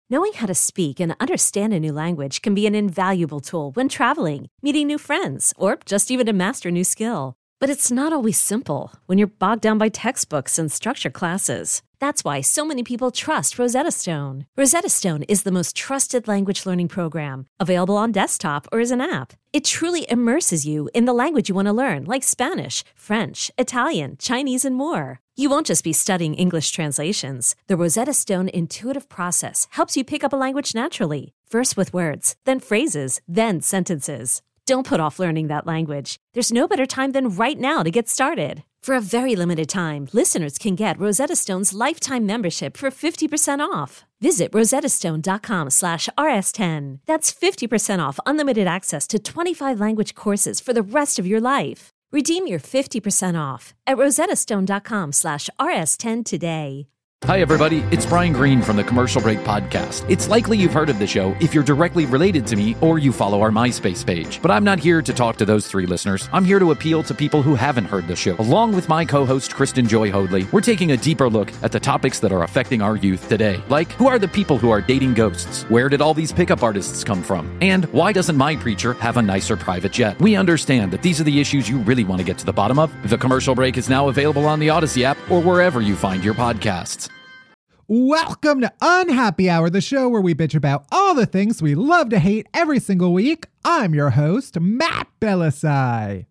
Knowing how to speak and understand a new language can be an invaluable tool when traveling, meeting new friends, or just even to master a new skill. But it's not always simple when you're bogged down by textbooks and structured classes. That's why so many people trust Rosetta Stone. Rosetta Stone is the most trusted language learning program, available on desktop or as an app. It truly immerses you in the language you want to learn, like Spanish, French, Italian, Chinese, and more. You won't just be studying English translations. The Rosetta Stone intuitive process helps you pick up a language naturally, first with words, then phrases, then sentences. Don't put off learning that language. There's no better time than right now to get started. For a very limited time, listeners can get Rosetta Stone's lifetime membership for 50% off. Visit rosettastone.com/rs10. That's 50% off unlimited access to 25 language courses for the rest of your life. Redeem your 50% off at rosettastone.com/rs10 today. Hi, everybody. It's Brian Green from the Commercial Break Podcast. It's likely you've heard of the show if you're directly related to me or you follow our MySpace page. But I'm not here to talk to those three listeners. I'm here to appeal to people who haven't heard the show. Along with my co-host, Kristen Joy Hoadley, we're taking a deeper look at the topics that are affecting our youth today. Like, who are the people who are dating ghosts? Where did all these pickup artists come from? And why doesn't my preacher have a nicer private jet? We understand that these are the issues you really want to get to the bottom of. The Commercial Break is now available on the Odyssey app or wherever you find your podcasts. Welcome to Unhappy Hour, the show where we bitch about all the things we love to hate every single week. I'm your host, Matt Belisai.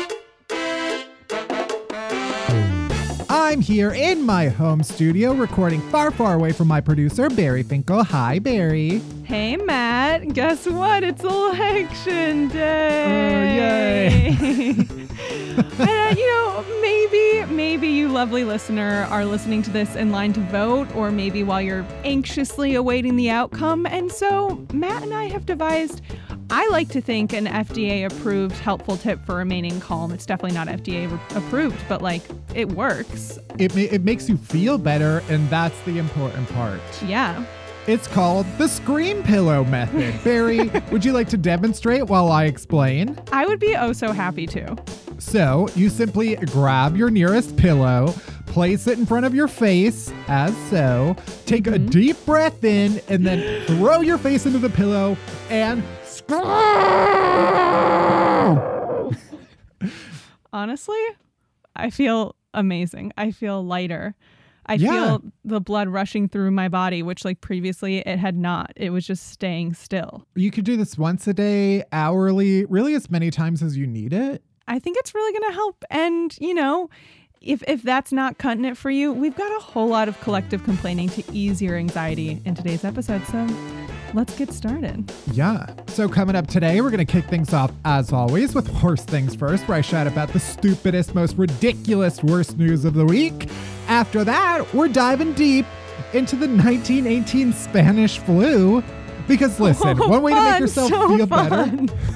I'm here in my home studio recording far, far away from my producer, Barry Finkel. Hi, Barry. Hey, Matt. Guess what? It's election day. Oh, yay. And, maybe you lovely listener are listening to this in line to vote, or maybe while you're anxiously awaiting the outcome. And so Matt and I have devised, I like to think, an FDA-approved helpful tip for remaining calm. It's definitely not FDA-approved, but, it works. It makes you feel better, and that's the important part. Yeah. It's called the Scream Pillow Method. Barry, would you like to demonstrate while I explain? I would be oh so happy to. So you simply grab your nearest pillow, place it in front of your face, as so, take a deep breath in, and then throw your face into the pillow and scream! Honestly, I feel amazing. I feel lighter. I feel the blood rushing through my body, which previously it had not. It was just staying still. You could do this once a day, hourly, really as many times as you need it. I think it's really going to help. And, if that's not cutting it for you, we've got a whole lot of collective complaining to ease your anxiety in today's episode. So let's get started. Yeah. So coming up today, we're going to kick things off, as always, with Horse Things First, where I shout about the stupidest, most ridiculous, worst news of the week. After that, we're diving deep into the 1918 Spanish flu. Because listen, one way to make yourself feel better.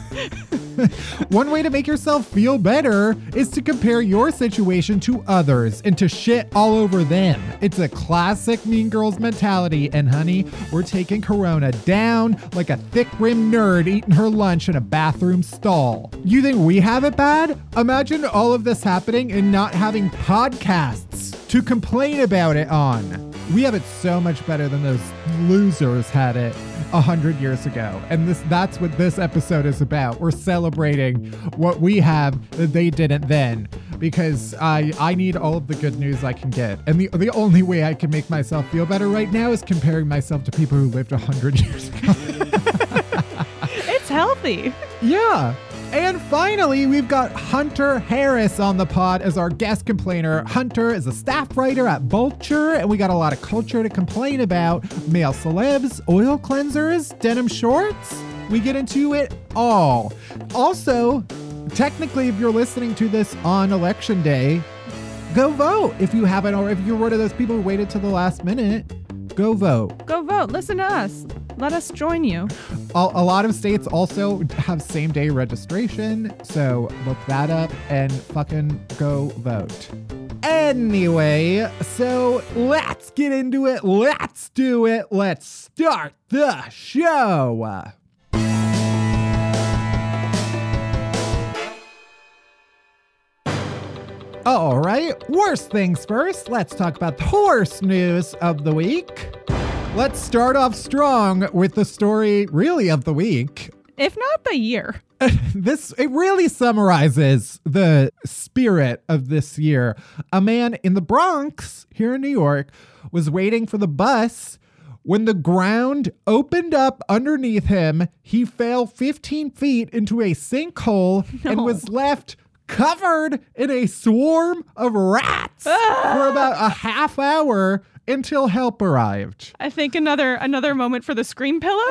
One way to make yourself feel better is to compare your situation to others and to shit all over them. It's a classic Mean Girls mentality, and honey, we're taking Corona down like a thick-rimmed nerd eating her lunch in a bathroom stall. You think we have it bad? Imagine all of this happening and not having podcasts to complain about it on. We have it so much better than those losers had it 100 years ago. And that's what this episode is about. We're celebrating what we have that they didn't then, because I need all of the good news I can get. And the only way I can make myself feel better right now is comparing myself to people who lived 100 years ago. It's healthy. Yeah. And finally, we've got Hunter Harris on the pod as our guest complainer. Hunter is a staff writer at Vulture, and we got a lot of culture to complain about. Male celebs, oil cleansers, denim shorts. We get into it all. Also, technically, if you're listening to this on election day, go vote if you haven't, or if you're one of those people who waited till the last minute. Go vote. Go vote. Listen to us. Let us join you. A lot of states also have same-day registration, so look that up and fucking go vote. Anyway, so let's get into it. Let's do it. Let's start the show. All right, worst things first. Let's talk about the horse news of the week. Let's start off strong with the story really of the week. If not the year. It really summarizes the spirit of this year. A man in the Bronx here in New York was waiting for the bus when the ground opened up underneath him. He fell 15 feet into a sinkhole and was left covered in a swarm of rats for about a half hour until help arrived. I think another moment for the scream pillow.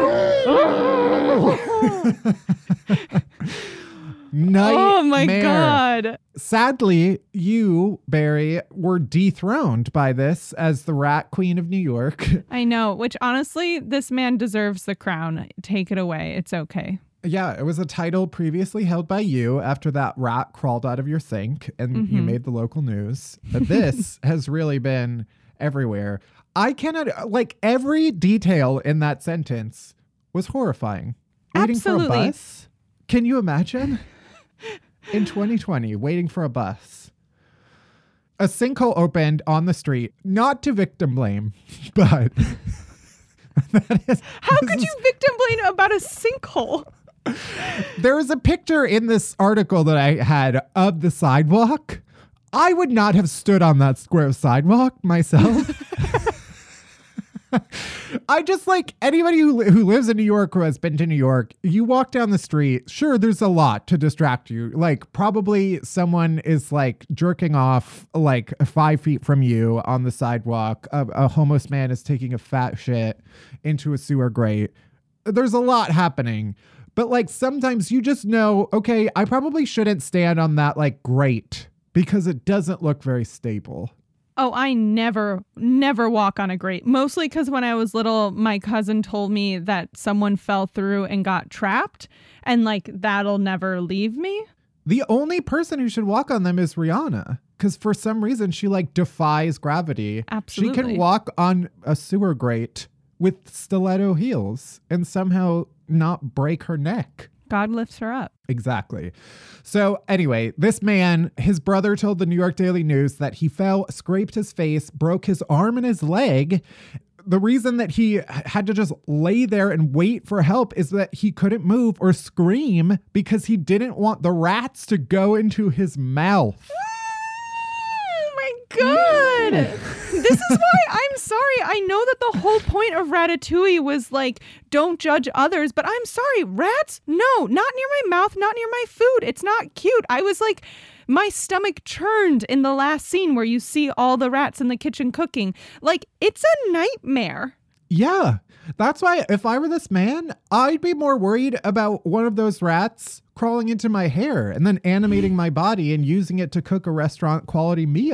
Nightmare. Oh my God. Sadly, you, Barry, were dethroned by this as the rat queen of New York. I know, which honestly, this man deserves the crown. Take it away. It's okay. Yeah, it was a title previously held by you after that rat crawled out of your sink and you made the local news. But this has really been everywhere. I cannot, like, every detail in that sentence was horrifying. Waiting Absolutely. for a bus? Can you imagine? In 2020, waiting for a bus. A sinkhole opened on the street, not to victim blame, but How could you victim blame about a sinkhole? There was a picture in this article that I had of the sidewalk. I would not have stood on that square of sidewalk myself. I just, like, anybody who lives in New York or has been to New York, you walk down the street, sure, there's a lot to distract you. Like, probably someone is, like, jerking off, like, 5 feet from you on the sidewalk. A homeless man is taking a fat shit into a sewer grate. There's a lot happening. But, like, sometimes you just know, okay, I probably shouldn't stand on that, like, grate because it doesn't look very stable. Oh, I never walk on a grate. Mostly because when I was little, my cousin told me that someone fell through and got trapped. And, like, that'll never leave me. The only person who should walk on them is Rihanna. Because for some reason, she, like, defies gravity. Absolutely. She can walk on a sewer grate with stiletto heels and somehow not break her neck. God lifts her up. Exactly. So anyway, this man, his brother told the New York Daily News that he fell, scraped his face, broke his arm and his leg. The reason that he had to just lay there and wait for help is that he couldn't move or scream because he didn't want the rats to go into his mouth. Oh my God. This is why I'm sorry. I know that the whole point of Ratatouille was like, don't judge others, but I'm sorry. Rats? No, not near my mouth, not near my food. It's not cute. I was like, my stomach churned in the last scene where you see all the rats in the kitchen cooking. Like, it's a nightmare. Yeah, that's why if I were this man, I'd be more worried about one of those rats crawling into my hair and then animating my body and using it to cook a restaurant quality meal.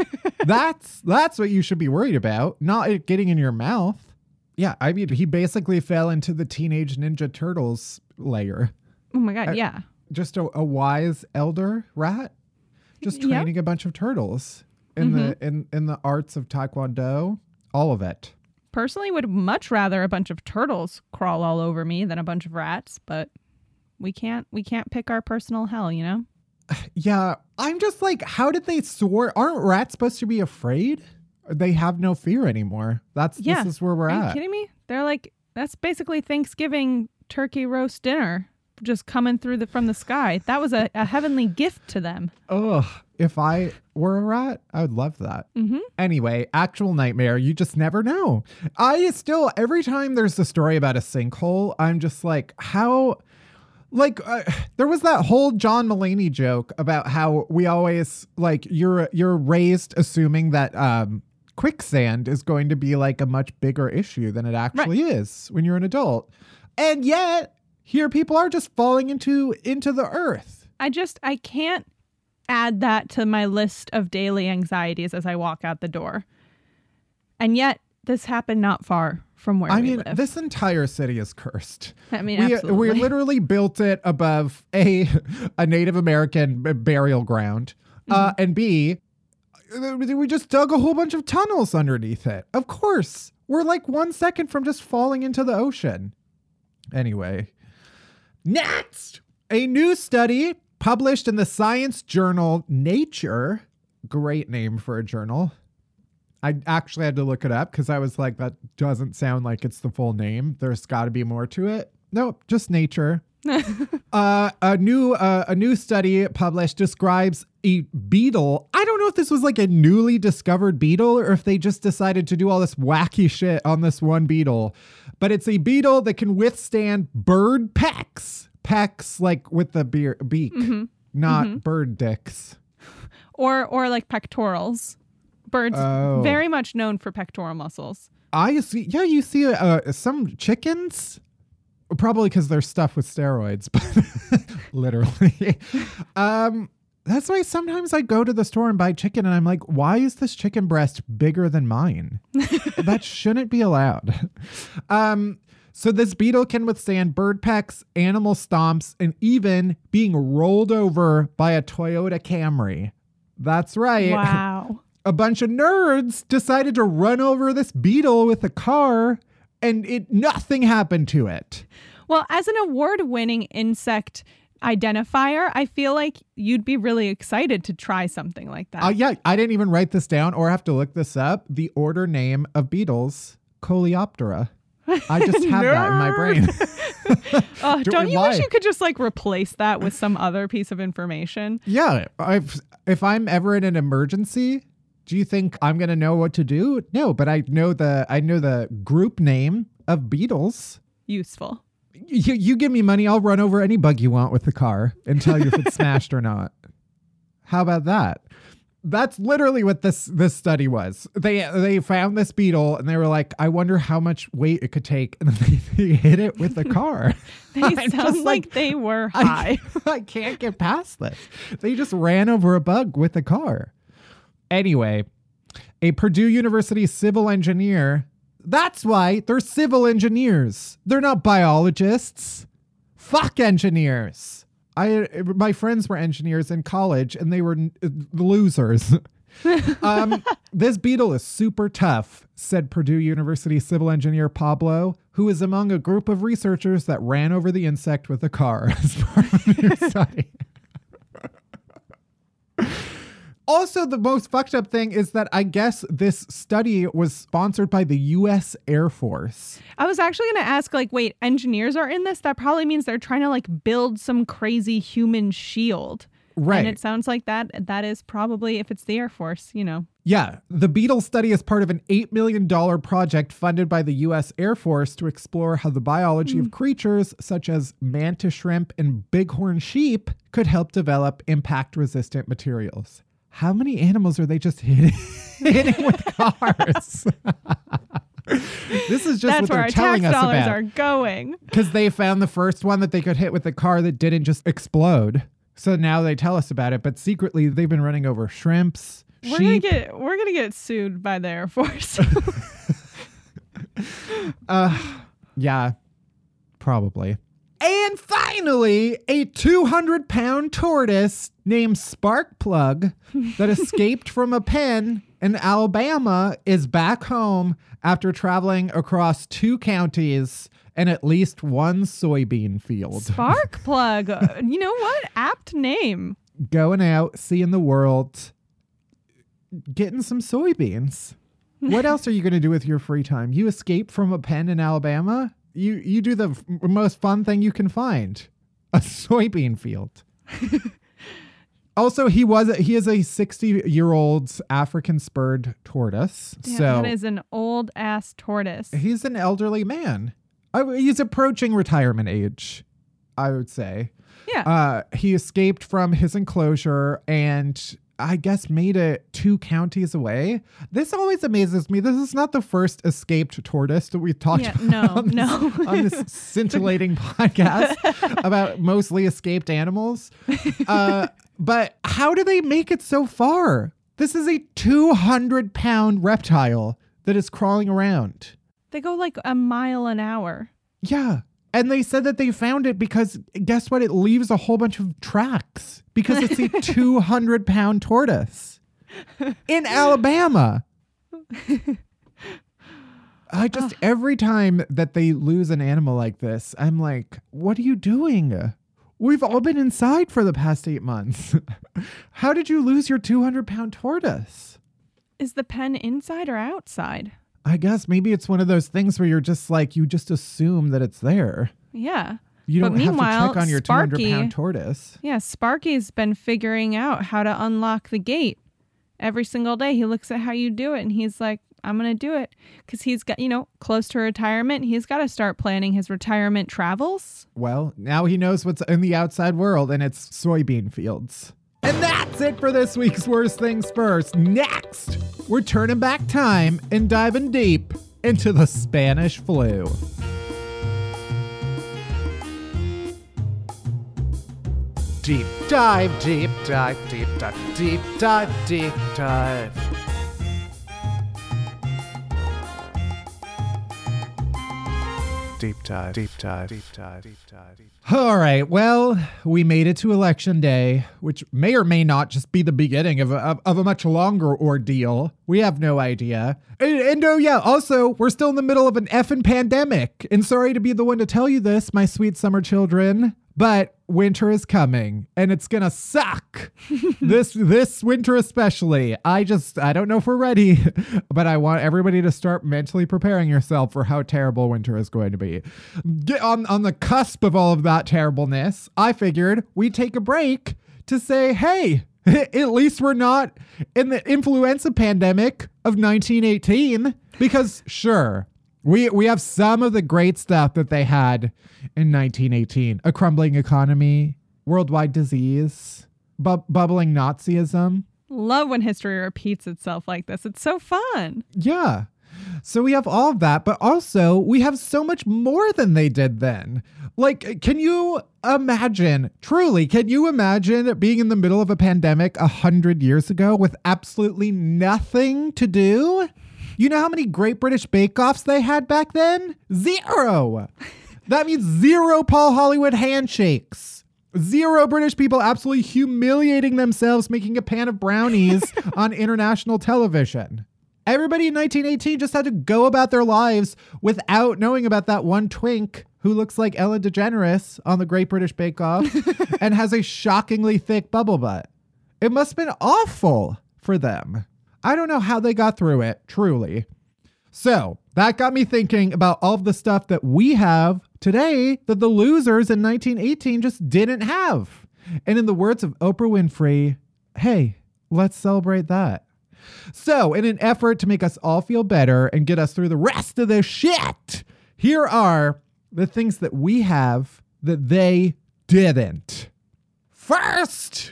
That's what you should be worried about, not it getting in your mouth. Yeah, I mean, he basically fell into the Teenage Ninja Turtles layer. Oh my God, yeah. Just a wise elder rat, just training a bunch of turtles in the arts of Taekwondo, all of it. Personally, would much rather a bunch of turtles crawl all over me than a bunch of rats, but we can't pick our personal hell, you know? Yeah, I'm just like, how did they soar? Aren't rats supposed to be afraid? They have no fear anymore. This is where we're Are at. you kidding me? They're like, that's basically Thanksgiving turkey roast dinner just coming through from the sky. That was a heavenly gift to them. Ugh, if I were a rat, I would love that. Anyway, actual nightmare. You just never know. Every time there's a story about a sinkhole, I'm just like, how... Like, there was that whole John Mulaney joke about how we always, like, you're raised assuming that quicksand is going to be, like, a much bigger issue than it actually is when you're an adult. And yet, here people are just falling into the earth. I can't add that to my list of daily anxieties as I walk out the door. And yet, this happened not far from where we live. This entire city is cursed. I mean, absolutely. We literally built it above a Native American burial ground. And B, we just dug a whole bunch of tunnels underneath it. Of course. We're like 1 second from just falling into the ocean. Anyway. Next! A new study published in the science journal Nature, great name for a journal, I actually had to look it up because I was like, that doesn't sound like it's the full name. There's got to be more to it. Nope, just nature. A new study published describes a beetle. I don't know if this was like a newly discovered beetle or if they just decided to do all this wacky shit on this one beetle. But it's a beetle that can withstand bird pecks. Pecks like with the beak, not bird dicks. Or like pectorals. Birds very much known for pectoral muscles. I see. Yeah, you see some chickens. Probably because they're stuffed with steroids, but literally. That's why sometimes I go to the store and buy chicken and I'm like, why is this chicken breast bigger than mine? That shouldn't be allowed. So this beetle can withstand bird pecks, animal stomps, and even being rolled over by a Toyota Camry. That's right. Wow. A bunch of nerds decided to run over this beetle with a car and nothing happened to it. Well, as an award-winning insect identifier, I feel like you'd be really excited to try something like that. Yeah, I didn't even write this down or have to look this up. The order name of beetles, Coleoptera. I just have that in my brain. Don't you wish you could just like replace that with some other piece of information? Yeah, if I'm ever in an emergency, do you think I'm going to know what to do? No, but I know the group name of beetles. Useful. You give me money, I'll run over any bug you want with the car and tell you if it's smashed or not. How about that? That's literally what this study was. They found this beetle and they were like, I wonder how much weight it could take. And then they hit it with the car. They sound like they were high. I can't get past this. They just ran over a bug with the car. Anyway, a Purdue University civil engineer. That's why they're civil engineers. They're not biologists. Fuck engineers. My friends were engineers in college and they were losers. This beetle is super tough, said Purdue University civil engineer Pablo, who is among a group of researchers that ran over the insect with a car as part of a new study. Also, the most fucked up thing is that I guess this study was sponsored by the U.S. Air Force. I was actually going to ask, like, wait, engineers are in this? That probably means they're trying to, like, build some crazy human shield. Right. And it sounds like that is probably, if it's the Air Force, you know. Yeah. The beetle study is part of an $8 million project funded by the U.S. Air Force to explore how the biology of creatures such as mantis shrimp and bighorn sheep could help develop impact-resistant materials. How many animals are they just hitting with cars? This is just what they're telling us about. That's where our tax dollars are going. Because they found the first one that they could hit with a car that didn't just explode. So now they tell us about it. But secretly, they've been running over shrimps, sheep. We're gonna get sued by the Air Force. Yeah, probably. And finally, a 200-pound tortoise named Sparkplug that escaped from a pen in Alabama is back home after traveling across 2 counties and at least 1 soybean field. Sparkplug. You know what? Apt name. Going out, seeing the world, getting some soybeans. What else are you going to do with your free time? You escape from a pen in Alabama? You do the most fun thing you can find, a soybean field. Also, he is a 60-year-old African spurred tortoise. Yeah, so that is an old ass tortoise. He's an elderly man. He's approaching retirement age, I would say. Yeah. He escaped from his enclosure and I guess made it 2 counties away. This always amazes me. This is not the first escaped tortoise that we've talked about on this scintillating podcast about mostly escaped animals. But how do they make it so far? This is a 200-pound reptile that is crawling around. They go like a mile an hour. Yeah. And they said that they found it because, guess what? It leaves a whole bunch of tracks because it's a 200-pound tortoise in Alabama. Every time that they lose an animal like this, I'm like, what are you doing? We've all been inside for the past 8 months. How did you lose your 200-pound tortoise? Is the pen inside or outside? I guess maybe it's one of those things where you're just like, you just assume that it's there. Yeah. You don't have to check on your Sparky, 200-pound tortoise. Yeah, Sparky's been figuring out how to unlock the gate. Every single day he looks at how you do it and he's like, I'm going to do it. Because he's got, close to retirement. He's got to start planning his retirement travels. Well, now he knows what's in the outside world, and it's soybean fields. And that's it for this week's Worst Things First. Next, we're turning back time and diving deep into the Spanish flu. Deep dive, deep dive, deep dive, deep dive, deep dive. Deep dive, deep dive, deep dive, deep dive, deep dive. All right, well, we made it to Election Day, which may or may not just be the beginning of a much longer ordeal. We have no idea. And oh yeah, also, we're still in the middle of an effing pandemic. And sorry to be the one to tell you this, my sweet summer children, but winter is coming and it's gonna suck. this winter especially. I don't know if we're ready, but I want everybody to start mentally preparing yourself for how terrible winter is going to be. Get on the cusp of all of that terribleness, I figured we'd take a break to say, hey, at least we're not in the influenza pandemic of 1918, because sure, we have some of the great stuff that they had in 1918. A crumbling economy, worldwide disease, bubbling Nazism. Love when history repeats itself like this. It's so fun. Yeah. So we have all of that, but also we have so much more than they did then. Like, can you imagine being in the middle of a pandemic 100 years ago with absolutely nothing to do? You know how many Great British Bake-Offs they had back then? 0. That means 0 Paul Hollywood handshakes. 0 British people absolutely humiliating themselves making a pan of brownies on international television. Everybody in 1918 just had to go about their lives without knowing about that one twink who looks like Ellen DeGeneres on the Great British Bake-Off and has a shockingly thick bubble butt. It must have been awful for them. I don't know how they got through it, truly. So that got me thinking about all of the stuff that we have today that the losers in 1918 just didn't have. And in the words of Oprah Winfrey, hey, let's celebrate that. So in an effort to make us all feel better and get us through the rest of this shit, here are the things that we have that they didn't. First,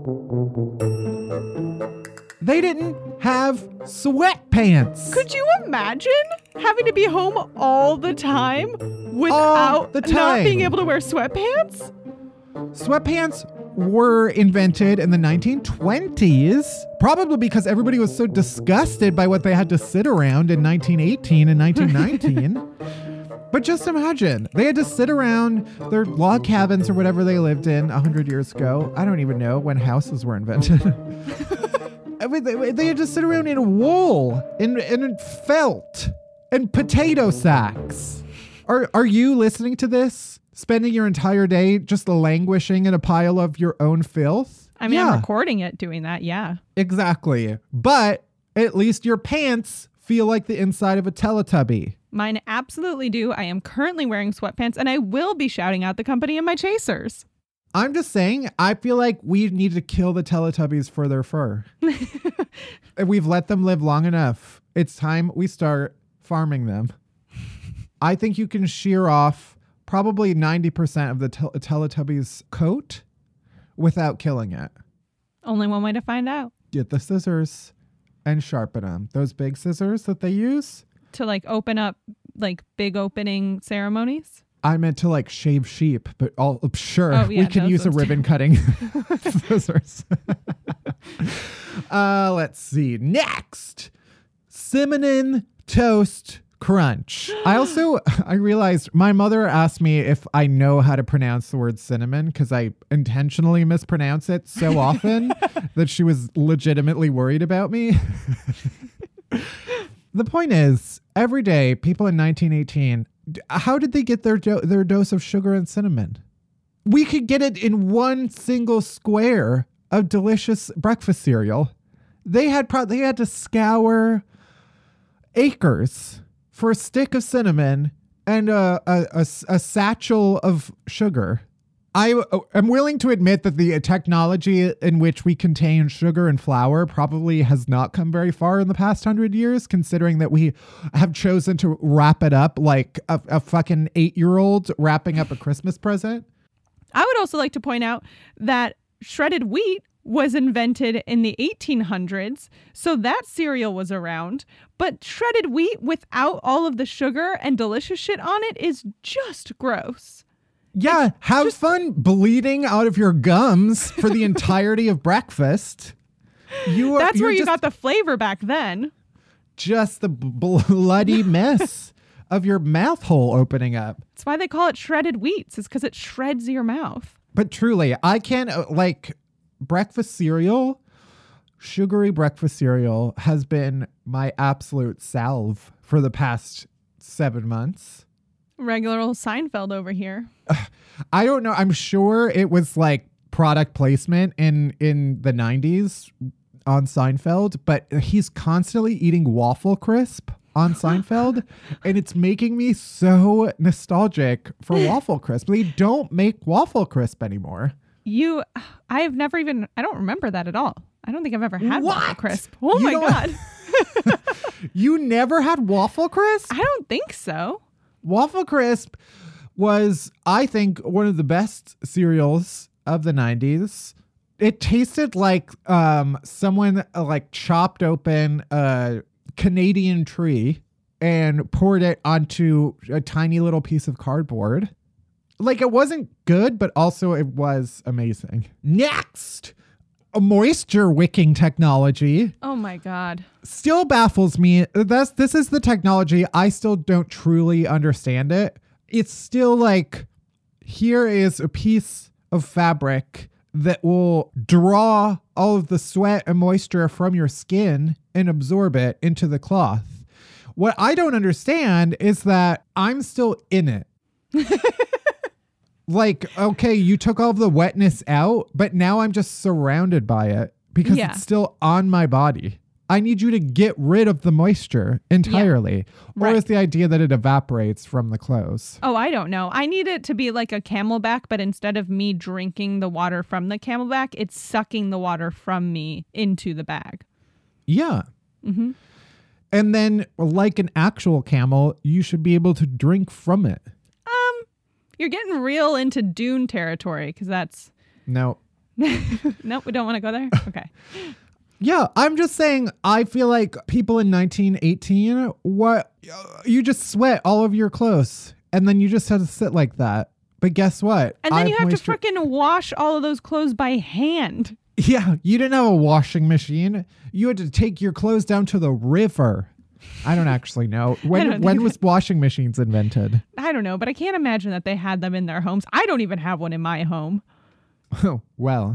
they didn't have sweatpants. Could you imagine having to be home all the time without not being able to wear sweatpants? Sweatpants were invented in the 1920s, probably because everybody was so disgusted by what they had to sit around in 1918 and 1919. But just imagine, they had to sit around their log cabins or whatever they lived in 100 years ago. I don't even know when houses were invented. They had to sit around in wool, in felt, and potato sacks. Are you listening to this? Spending your entire day just languishing in a pile of your own filth? I mean, I'm recording it doing that, yeah. Exactly. But at least your pants feel like the inside of a Teletubby. Mine absolutely do. I am currently wearing sweatpants, and I will be shouting out the company in my chasers. I'm just saying, I feel like we need to kill the Teletubbies for their fur. We've let them live long enough. It's time we start farming them. I think you can shear off probably 90% of the Teletubbies' coat without killing it. Only one way to find out. Get the scissors and sharpen them. Those big scissors that they use. To like open up like big opening ceremonies? I meant to like shave sheep, but sure, we can use a ribbon cutting scissors. Let's see. Next, cinnamon toast crunch. I realized my mother asked me if I know how to pronounce the word cinnamon because I intentionally mispronounce it so often that she was legitimately worried about me. The point is, every day, people in 1918, how did they get their dose of sugar and cinnamon? We could get it in one single square of delicious breakfast cereal. They had to scour acres for a stick of cinnamon and a satchel of sugar. I am willing to admit that the technology in which we contain sugar and flour probably has not come very far in the past 100 years, considering that we have chosen to wrap it up like a fucking 8-year-old wrapping up a Christmas present. I would also like to point out that shredded wheat was invented in the 1800s, so that cereal was around. But shredded wheat without all of the sugar and delicious shit on it is just gross. Yeah, have fun bleeding out of your gums for the entirety of breakfast. That's where you got the flavor back then. Just the bloody mess of your mouth hole opening up. That's why they call it shredded wheats. It's because it shreds your mouth. But truly, I can't, breakfast cereal, sugary breakfast cereal has been my absolute salve for the past 7 months. Regular old Seinfeld over here. I don't know. I'm sure it was like product placement in the 90s on Seinfeld, but he's constantly eating Waffle Crisp on Seinfeld, and it's making me so nostalgic for Waffle Crisp. They don't make Waffle Crisp anymore. I don't remember that at all. I don't think I've ever had Waffle Crisp. Oh You my don't- God. You never had Waffle Crisp? I don't think so. Waffle Crisp was, I think, one of the best cereals of the 90s. It tasted like someone chopped open a Canadian tree and poured it onto a tiny little piece of cardboard. It wasn't good, but also it was amazing. Next, a moisture wicking technology. Oh my God. Still baffles me. This is the technology. I still don't truly understand it. It's still here is a piece of fabric that will draw all of the sweat and moisture from your skin and absorb it into the cloth. What I don't understand is that I'm still in it. Okay, you took all of the wetness out, but now I'm just surrounded by it because Yeah. it's still on my body. I need you to get rid of the moisture entirely. Or Right. is the idea that it evaporates from the clothes? Oh, I don't know. I need it to be like a Camelback, but instead of me drinking the water from the Camelback, it's sucking the water from me into the bag. Yeah. Mm-hmm. And then, like an actual camel, you should be able to drink from it. You're getting real into Dune territory because that's... No. Nope, we don't want to go there? Okay. Yeah, I'm just saying, I feel like people in 1918, you just sweat all over your clothes and then you just have to sit like that. But guess what? And then you have to freaking wash all of those clothes by hand. Yeah, you didn't have a washing machine. You had to take your clothes down to the river. I don't actually know. When was washing machines invented? I don't know, but I can't imagine that they had them in their homes. I don't even have one in my home. Oh, well.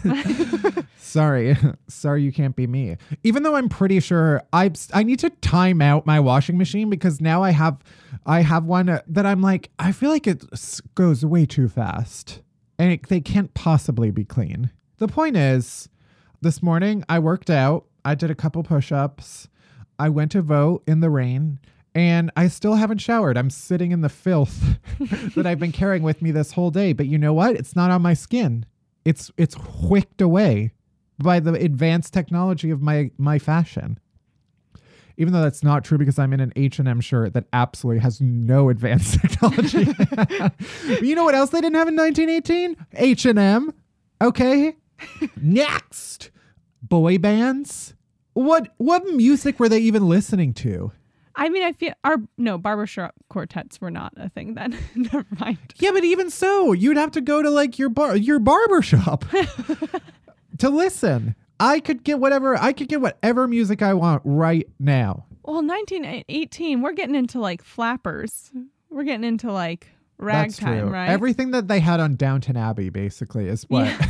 Sorry you can't be me. Even though I'm pretty sure I need to time out my washing machine because now I have one that I'm like, I feel like it goes way too fast and they can't possibly be clean. The point is, this morning I worked out. I did a couple push-ups. I went to vote in the rain and I still haven't showered. I'm sitting in the filth that I've been carrying with me this whole day. But you know what? It's not on my skin. It's whicked away by the advanced technology of my fashion. Even though that's not true because I'm in an H&M shirt that absolutely has no advanced technology. But you know what else they didn't have in 1918? H&M. Okay. Next. Boy bands. What music were they even listening to? I mean, I feel barbershop quartets were not a thing then. Never mind. Yeah, but even so, you'd have to go to your barber shop to listen. I could get whatever music I want right now. Well, 1918, we're getting into flappers. We're getting into That's ragtime, true. right? Everything that they had on Downton Abbey basically is what. Yeah.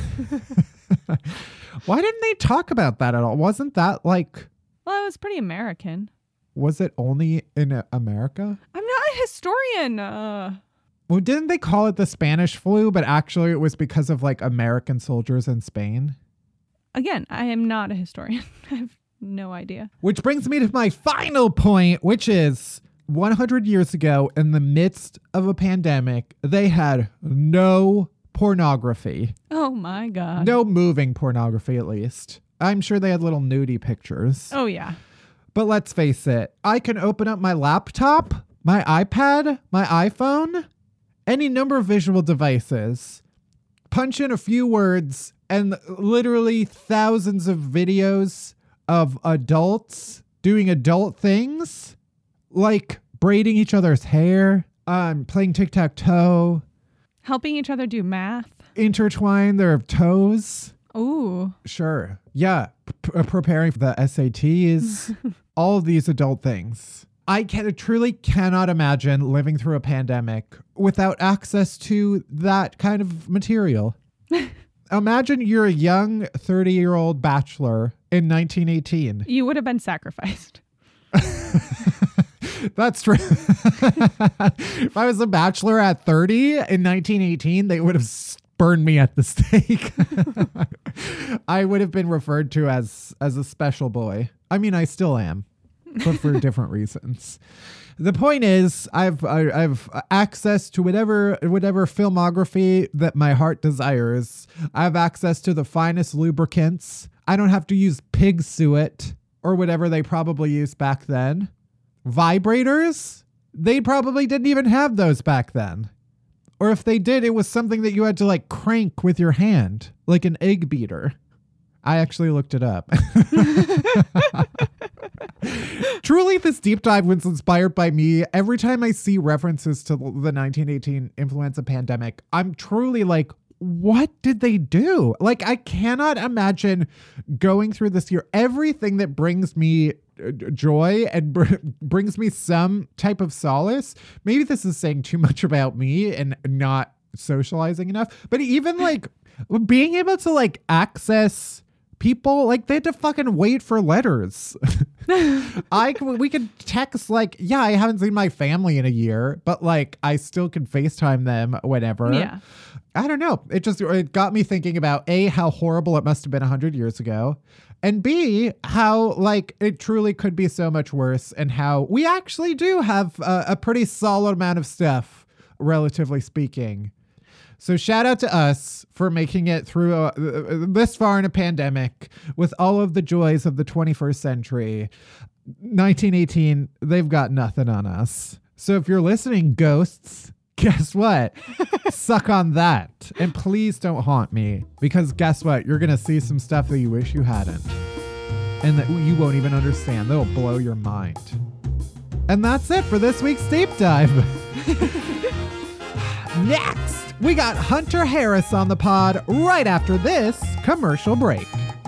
Why didn't they talk about that at all? Wasn't that Well, it was pretty American. was it only in America? I'm not a historian. Well, didn't they call it the Spanish flu, but actually it was because of American soldiers in Spain? Again, I am not a historian. I have no idea. Which brings me to my final point, which is 100 years ago, in the midst of a pandemic, they had no pornography. Oh my God. No moving pornography, at least. I'm sure they had little nudie pictures. Oh, yeah. But let's face it, I can open up my laptop, my iPad, my iPhone, any number of visual devices, punch in a few words, and literally thousands of videos of adults doing adult things, like braiding each other's hair, playing tic-tac-toe, Helping each other do math. intertwine their toes. Ooh. Sure. Yeah. Preparing for the SATs, all of these adult things. I truly cannot imagine living through a pandemic without access to that kind of material. Imagine you're a young 30-year-old bachelor in 1918. You would have been sacrificed. That's true. If I was a bachelor at 30 in 1918, they would have burned me at the stake. I would have been referred to as a special boy. I mean, I still am, but for different reasons. The point is, I've access to whatever filmography that my heart desires. I have access to the finest lubricants. I don't have to use pig suet or whatever they probably used back then. Vibrators? They probably didn't even have those back then. Or if they did, it was something that you had to like crank with your hand, like an egg beater. I actually looked it up. Truly, this deep dive was inspired by me. Every time I see references to the 1918 influenza pandemic, I'm truly like, what did they do? Like, I cannot imagine going through this year. Everything that brings me joy and brings me some type of solace. Maybe this is saying too much about me and not socializing enough. But even like being able to like access people, like they had to fucking wait for letters. We could text like, yeah, I haven't seen my family in a year, but like I still can FaceTime them whenever. Yeah. I don't know. It got me thinking about A, how horrible it must have been 100 years ago, and B, how like it truly could be so much worse, and how we actually do have a pretty solid amount of stuff, relatively speaking. So shout out to us for making it through this far in a pandemic with all of the joys of the 21st century. 1918, they've got nothing on us. So if you're listening, ghosts, guess what? Suck on that. And please don't haunt me, because guess what? You're going to see some stuff that you wish you hadn't. And that you won't even understand. That'll blow your mind. And that's it for this week's Deep Dive. Next, we got Hunter Harris on the pod right after this commercial break.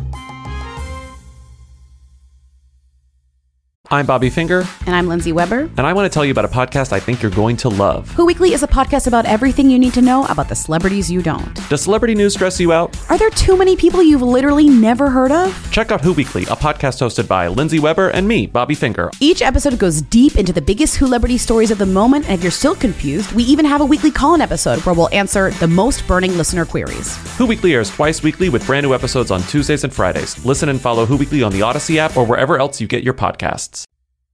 I'm Bobby Finger. And I'm Lindsay Weber. And I want to tell you about a podcast I think you're going to love. Who Weekly is a podcast about everything you need to know about the celebrities you don't. Does celebrity news stress you out? Are there too many people you've literally never heard of? Check out Who Weekly, a podcast hosted by Lindsay Weber and me, Bobby Finger. Each episode goes deep into the biggest celebrity stories of the moment, and if you're still confused, we even have a weekly call-in episode where we'll answer the most burning listener queries. Who Weekly airs twice weekly with brand new episodes on Tuesdays and Fridays. Listen and follow Who Weekly on the Odyssey app or wherever else you get your podcasts.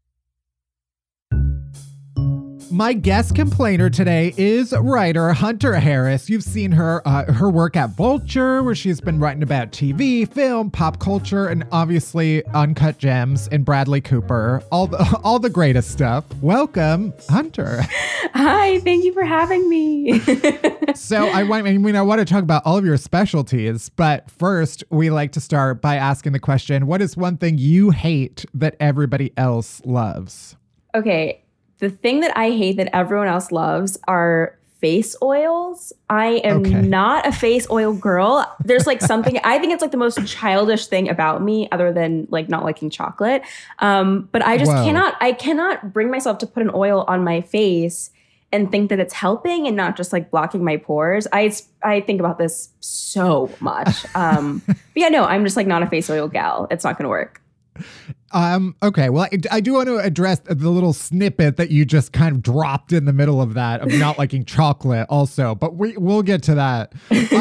My guest complainer today is writer Hunter Harris. You've seen her work at Vulture, where she's been writing about TV, film, pop culture, and obviously Uncut Gems and Bradley Cooper. All the greatest stuff. Welcome, Hunter. Hi, thank you for having me. So I want to talk about all of your specialties, but first we like to start by asking the question, what is one thing you hate that everybody else loves? Okay, the thing that I hate that everyone else loves are face oils. I am not a face oil girl. There's like something, I think it's like the most childish thing about me other than like not liking chocolate. But I just cannot bring myself to put an oil on my face and think that it's helping and not just like blocking my pores. I think about this so much. But yeah, no, I'm just like not a face oil gal. It's not going to work. Okay. Well, I do want to address the little snippet that you just kind of dropped in the middle of that of not liking chocolate also, but we'll get to that.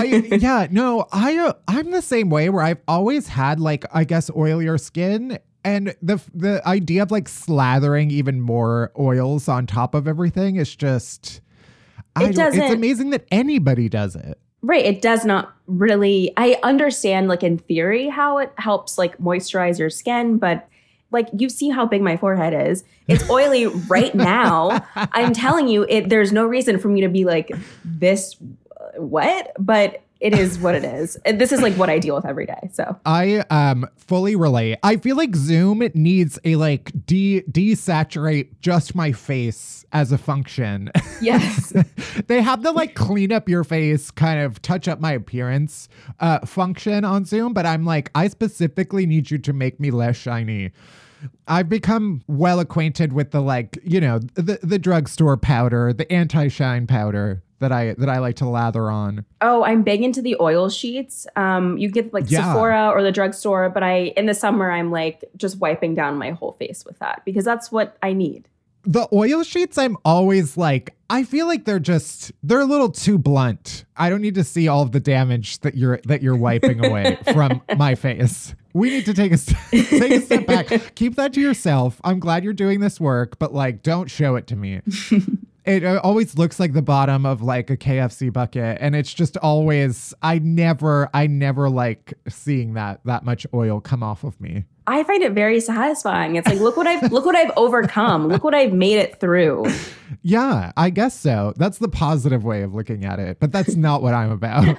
I'm the same way where I've always had like, I guess, oilier skin. And the idea of like slathering even more oils on top of everything is just, it's amazing that anybody does it. Right. It does not really. I understand like in theory how it helps like moisturize your skin, but like you see how big my forehead is. It's oily right now. I'm telling you, there's no reason for me to be like this wet, but it is what it is. And this is like what I deal with every day. So I fully relate. I feel like Zoom needs a like desaturate just my face as a function. Yes. They have the like clean up your face, kind of touch up my appearance function on Zoom. But I'm like, I specifically need you to make me less shiny. I've become well acquainted with the like, you know, the drugstore powder, the anti-shine powder that I like to lather on. Oh, I'm big into the oil sheets. You get like Sephora or the drugstore, but in the summer, I'm like just wiping down my whole face with that because that's what I need. The oil sheets, I'm always like, I feel like they're a little too blunt. I don't need to see all of the damage that you're wiping away from my face. We need to take a step back. Keep that to yourself. I'm glad you're doing this work, but like, don't show it to me. It always looks like the bottom of like a KFC bucket. And it's just always, I never like seeing that much oil come off of me. I find it very satisfying. It's like, look what I've overcome. Look what I've made it through. Yeah, I guess so. That's the positive way of looking at it, but that's not what I'm about.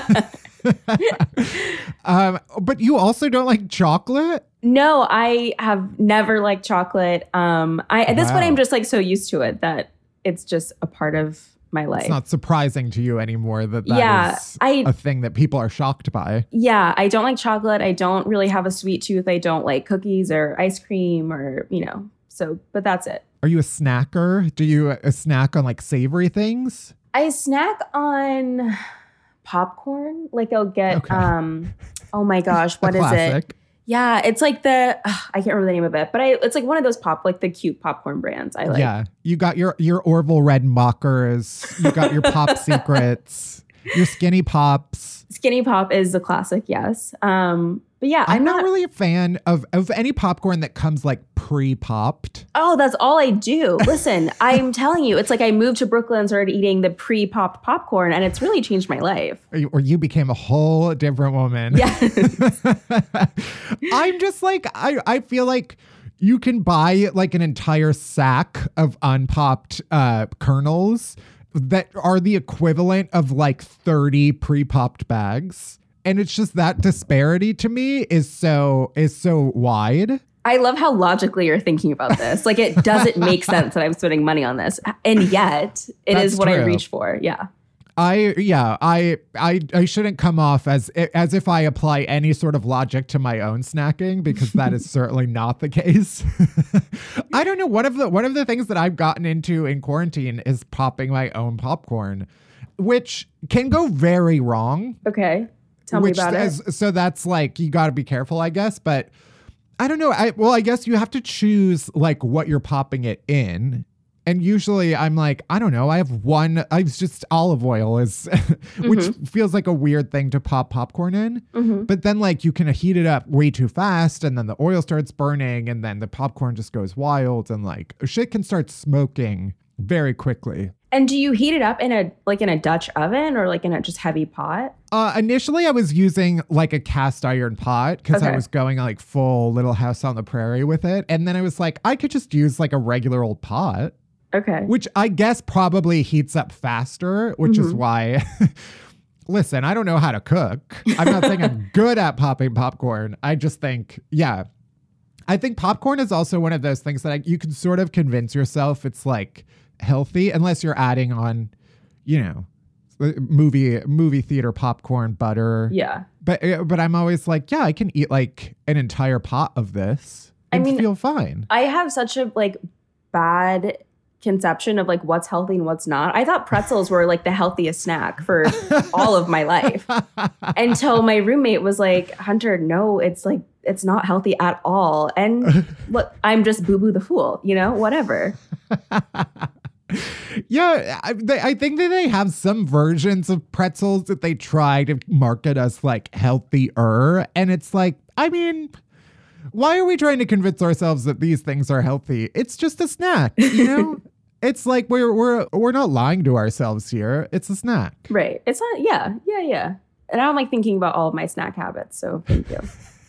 But you also don't like chocolate? No, I have never liked chocolate. At this point, I'm just like so used to it that it's just a part of my life. It's not surprising to you anymore that is a thing that people are shocked by. Yeah, I don't like chocolate. I don't really have a sweet tooth. I don't like cookies or ice cream or, but that's it. Are you a snacker? Do you snack on like savory things? I snack on popcorn. Like I'll get, oh my gosh, what is it? Yeah, it's like I can't remember the name of it, but it's like one of those the cute popcorn brands I like. Yeah, you got your Orville Redenbachers, you got your Pop Secrets, your Skinny Pops. Skinny Pop is the classic, yes. But yeah, I'm not really a fan of any popcorn that comes like pre-popped. Oh, that's all I do. Listen, I'm telling you, it's like I moved to Brooklyn and started eating the pre-popped popcorn, and it's really changed my life. Or you became a whole different woman. Yes. I'm just like, I feel like you can buy like an entire sack of unpopped kernels that are the equivalent of like 30 pre-popped bags. And it's just that disparity to me is so wide. I love how logically you're thinking about this. Like it doesn't make sense that I'm spending money on this. And yet it is what I reach for. Yeah. I shouldn't come off as if I apply any sort of logic to my own snacking, because that is certainly not the case. I don't know. One of the things that I've gotten into in quarantine is popping my own popcorn, which can go very wrong. Okay. Tell me about it. So that's like, you got to be careful, I guess. But I don't know. I guess you have to choose like what you're popping it in. And usually I'm like, I don't know. It's just olive oil is, which feels like a weird thing to pop popcorn in. Mm-hmm. But then like you can heat it up way too fast and then the oil starts burning and then the popcorn just goes wild and like shit can start smoking very quickly. And do you heat it up in a Dutch oven or like in a just heavy pot? Initially I was using like a cast iron pot because I was going like full Little House on the Prairie with it. And then I was like, I could just use like a regular old pot. Okay. Which I guess probably heats up faster, which is why, listen, I don't know how to cook. I'm not saying I'm good at popping popcorn. I just think, I think popcorn is also one of those things that you can sort of convince yourself it's like healthy unless you're adding on, movie theater popcorn butter. Yeah. But I'm always like, I can eat like an entire pot of this and feel fine. I have such a like bad conception of like what's healthy and what's not. I thought pretzels were like the healthiest snack for all of my life until my roommate was like, Hunter, no, it's like it's not healthy at all. And look, I'm just Boo Boo the Fool, whatever. Yeah, I think that they have some versions of pretzels that they try to market as like healthier. And it's like, I mean, why are we trying to convince ourselves that these things are healthy? It's just a snack, It's like we're not lying to ourselves here. It's a snack. Right. It's not. Yeah. And I don't like thinking about all of my snack habits. So thank you.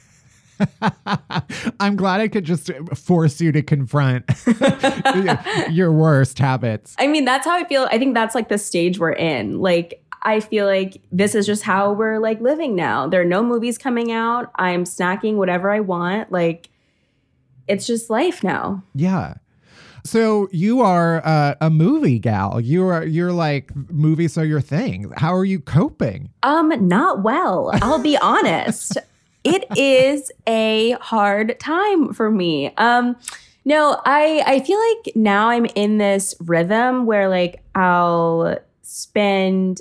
I'm glad I could just force you to confront your worst habits. I mean, that's how I feel. I think that's like the stage we're in. Like, I feel like this is just how we're like living now. There are no movies coming out. I'm snacking whatever I want. Like, it's just life now. Yeah. So you are a movie gal. You're like, movies are your thing. How are you coping? Not well. I'll be honest. It is a hard time for me. No, I feel like now I'm in this rhythm where like I'll spend,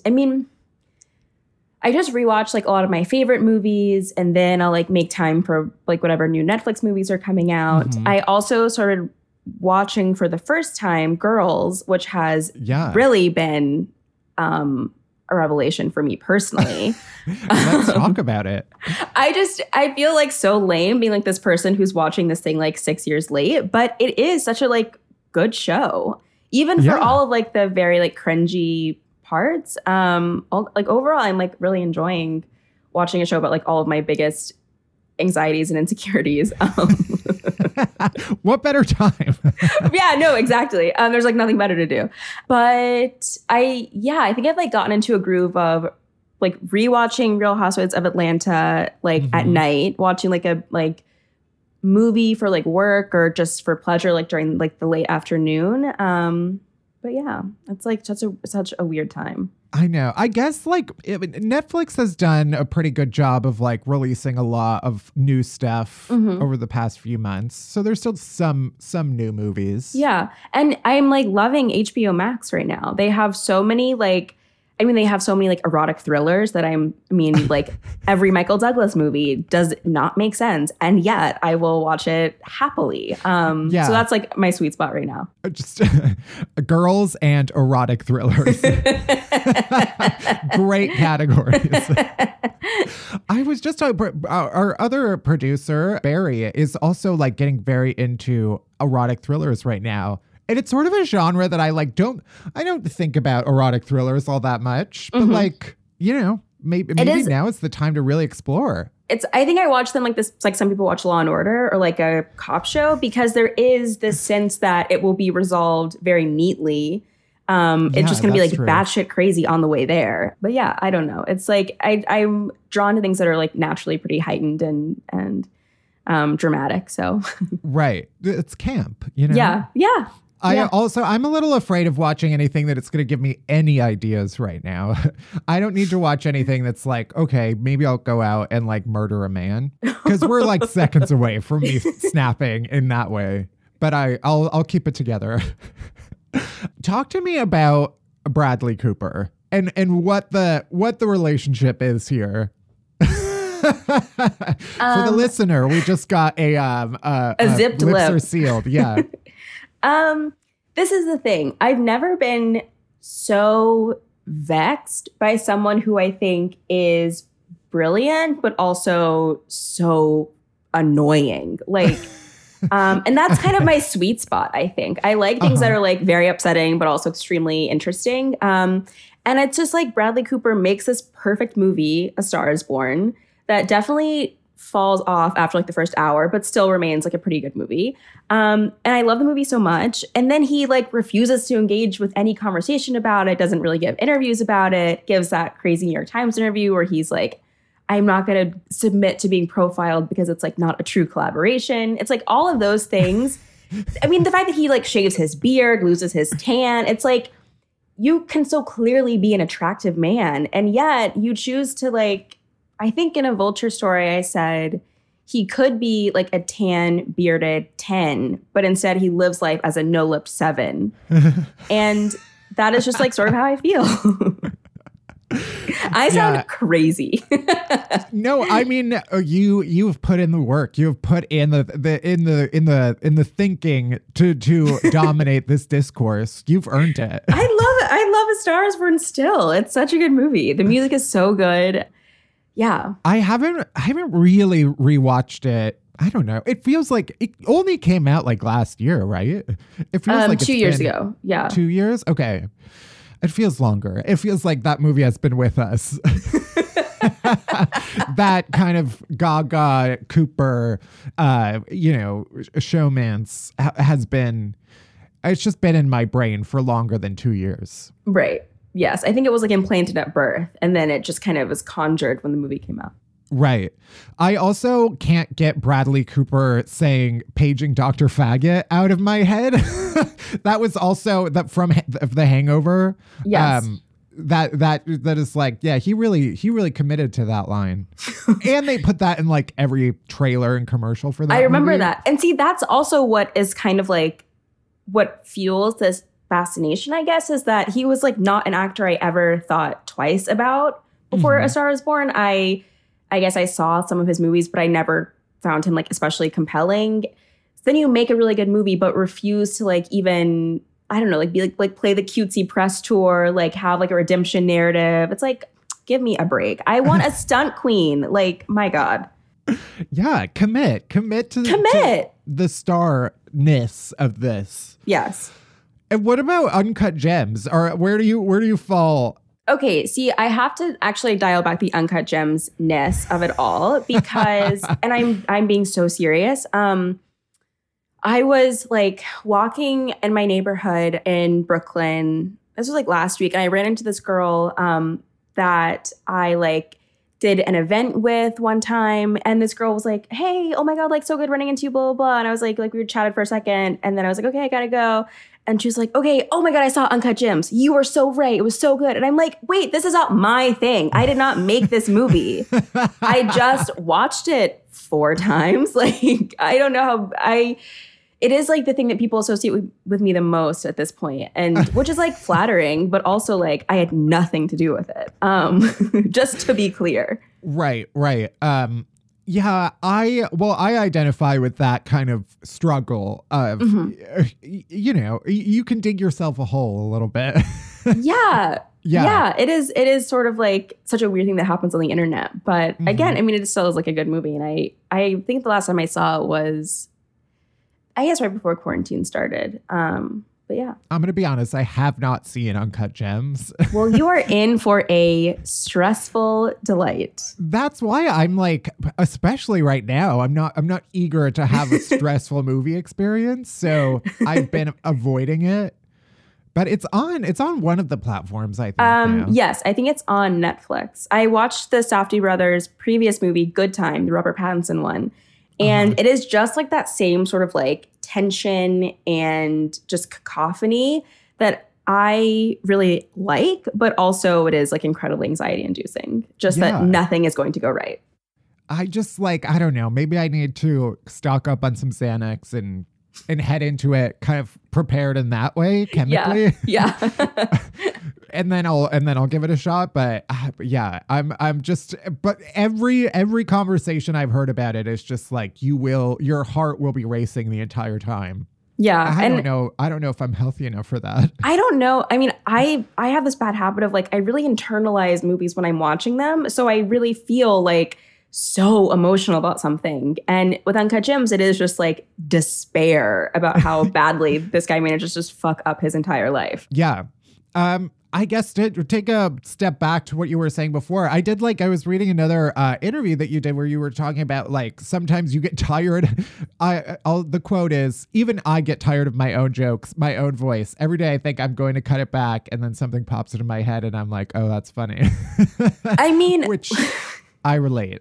I just rewatch like a lot of my favorite movies, and then I'll like make time for like whatever new Netflix movies are coming out. Mm-hmm. I also started watching for the first time Girls, which has really been a revelation for me personally. Let's talk about it. I feel like so lame being like this person who's watching this thing like 6 years late, but it is such a like good show. Even for all of like the very like cringy parts. Like overall, I'm like really enjoying watching a show about like all of my biggest anxieties and insecurities. What better time? Yeah, no, exactly. There's like nothing better to do. But I think I've like gotten into a groove of like rewatching Real Housewives of Atlanta like at night, watching like a like movie for like work or just for pleasure like during like the late afternoon. But yeah, it's like such a weird time. I know. I guess like Netflix has done a pretty good job of like releasing a lot of new stuff over the past few months. So there's still some new movies. Yeah. And I'm like loving HBO Max right now. They have so many like erotic thrillers that like every Michael Douglas movie does not make sense. And yet I will watch it happily. So that's like my sweet spot right now. Just girls and erotic thrillers. Great categories. I was just our other producer, Barry, is also like getting very into erotic thrillers right now. And it's sort of a genre that I like don't think about erotic thrillers all that much. But like, maybe now it's the time to really explore. I think I watch them like this, like some people watch Law and Order or like a cop show, because there is this sense that it will be resolved very neatly. It's just going to be like batshit crazy on the way there. But yeah, I don't know. It's like I'm drawn to things that are like naturally pretty heightened and dramatic. So right, it's camp. Yeah. I'm a little afraid of watching anything that it's going to give me any ideas right now. I don't need to watch anything that's like, okay, maybe I'll go out and like murder a man, because we're like seconds away from me snapping in that way. But I'll keep it together. Talk to me about Bradley Cooper and what the relationship is here. For the listener, we just got a zipped lips lip. Are sealed. Yeah. This is the thing. I've never been so vexed by someone who I think is brilliant, but also so annoying. Like, and that's kind of my sweet spot, I think. I like things that are like very upsetting, but also extremely interesting. And it's just like Bradley Cooper makes this perfect movie, A Star is Born, that definitely falls off after like the first hour, but still remains like a pretty good movie. And I love the movie so much. And then he like refuses to engage with any conversation about it, doesn't really give interviews about it, gives that crazy New York Times interview where he's like, I'm not going to submit to being profiled because it's like not a true collaboration. It's like all of those things. I mean, the fact that he like shaves his beard, loses his tan, it's like, you can so clearly be an attractive man. And yet you choose to like, I think in a Vulture story, I said he could be like a tan bearded 10, but instead he lives life as a no-lipped 7. And that is just like sort of how I feel. I sound crazy. No, I mean you've put in the work. You've put in the thinking to dominate this discourse. You've earned it. I love it. I love A Star Is Born still. It's such a good movie. The music is so good. Yeah. I haven't really rewatched it. I don't know. It feels like it only came out like last year, right? It feels like 2 years ago. Yeah. 2 years? Okay. It feels longer. It feels like that movie has been with us. That kind of Gaga Cooper, showmance has been, it's just been in my brain for longer than 2 years. Right. Yes. I think it was like implanted at birth and then it just kind of was conjured when the movie came out. Right. I also can't get Bradley Cooper saying paging Dr. Faggot out of my head. That was also that from The Hangover. Yes. That is like, yeah, he really committed to that line. And they put that in like every trailer and commercial for that. I remember movie. that. And see, that's also what is kind of like what fuels this fascination, I guess, is that he was like not an actor I ever thought twice about before A Star Is Born. I guess I saw some of his movies, but I never found him like especially compelling. So then you make a really good movie, but refuse to like even, I don't know, like be like play the cutesy press tour, like have like a redemption narrative. It's like, give me a break. I want a stunt queen. Like, my God. Yeah, commit to the starness of this. Yes. And what about Uncut Gems? Or where do you fall? Okay, see, I have to actually dial back the Uncut Gems-ness of it all because, and I'm being so serious. I was like walking in my neighborhood in Brooklyn. This was like last week, and I ran into this girl that I like did an event with one time, and this girl was like, "Hey, oh my God, like so good running into you, blah blah blah." And I was like we chatted for a second, and then I was like, "Okay, I gotta go." And she was like, "Okay, oh my God, I saw Uncut Gems. You were so right. It was so good." And I'm like, wait, this is not my thing. I did not make this movie. I just watched it 4 times. Like, I don't know how it is like the thing that people associate with me the most at this point. And which is like flattering, but also like I had nothing to do with it. Just to be clear. Right. Yeah, I identify with that kind of struggle of, you can dig yourself a hole a little bit. Yeah. It is sort of like such a weird thing that happens on the internet. But again, I mean, it still is like a good movie. And I think the last time I saw it was, I guess, right before quarantine started. But yeah. I'm going to be honest. I have not seen Uncut Gems. Well, you are in for a stressful delight. That's why I'm like, especially right now, I'm not eager to have a stressful movie experience. So I've been avoiding it. But it's on one of the platforms, I think. Now. Yes, I think it's on Netflix. I watched the Safdie brothers' previous movie, Good Time, the Robert Pattinson one. And it is just like that same sort of like tension and just cacophony that I really like, but also it is like incredibly anxiety inducing. Just that nothing is going to go right. I just like, I don't know, maybe I need to stock up on some Xanax and head into it kind of prepared in that way chemically. Yeah. and then I'll give it a shot. But yeah, I'm just, but every conversation I've heard about it is just like, your heart will be racing the entire time. Yeah. I don't know if I'm healthy enough for that. I don't know. I mean, I have this bad habit of like, I really internalize movies when I'm watching them. So I really feel like so emotional about something. And with Uncut Gems, it is just like despair about how badly this guy manages to just fuck up his entire life. Yeah. I guess to take a step back to what you were saying before, I was reading another interview that you did where you were talking about like sometimes you get tired. The quote is, "Even I get tired of my own jokes, my own voice. Every day I think I'm going to cut it back, and then something pops into my head, and I'm like, oh, that's funny." I mean, which I relate.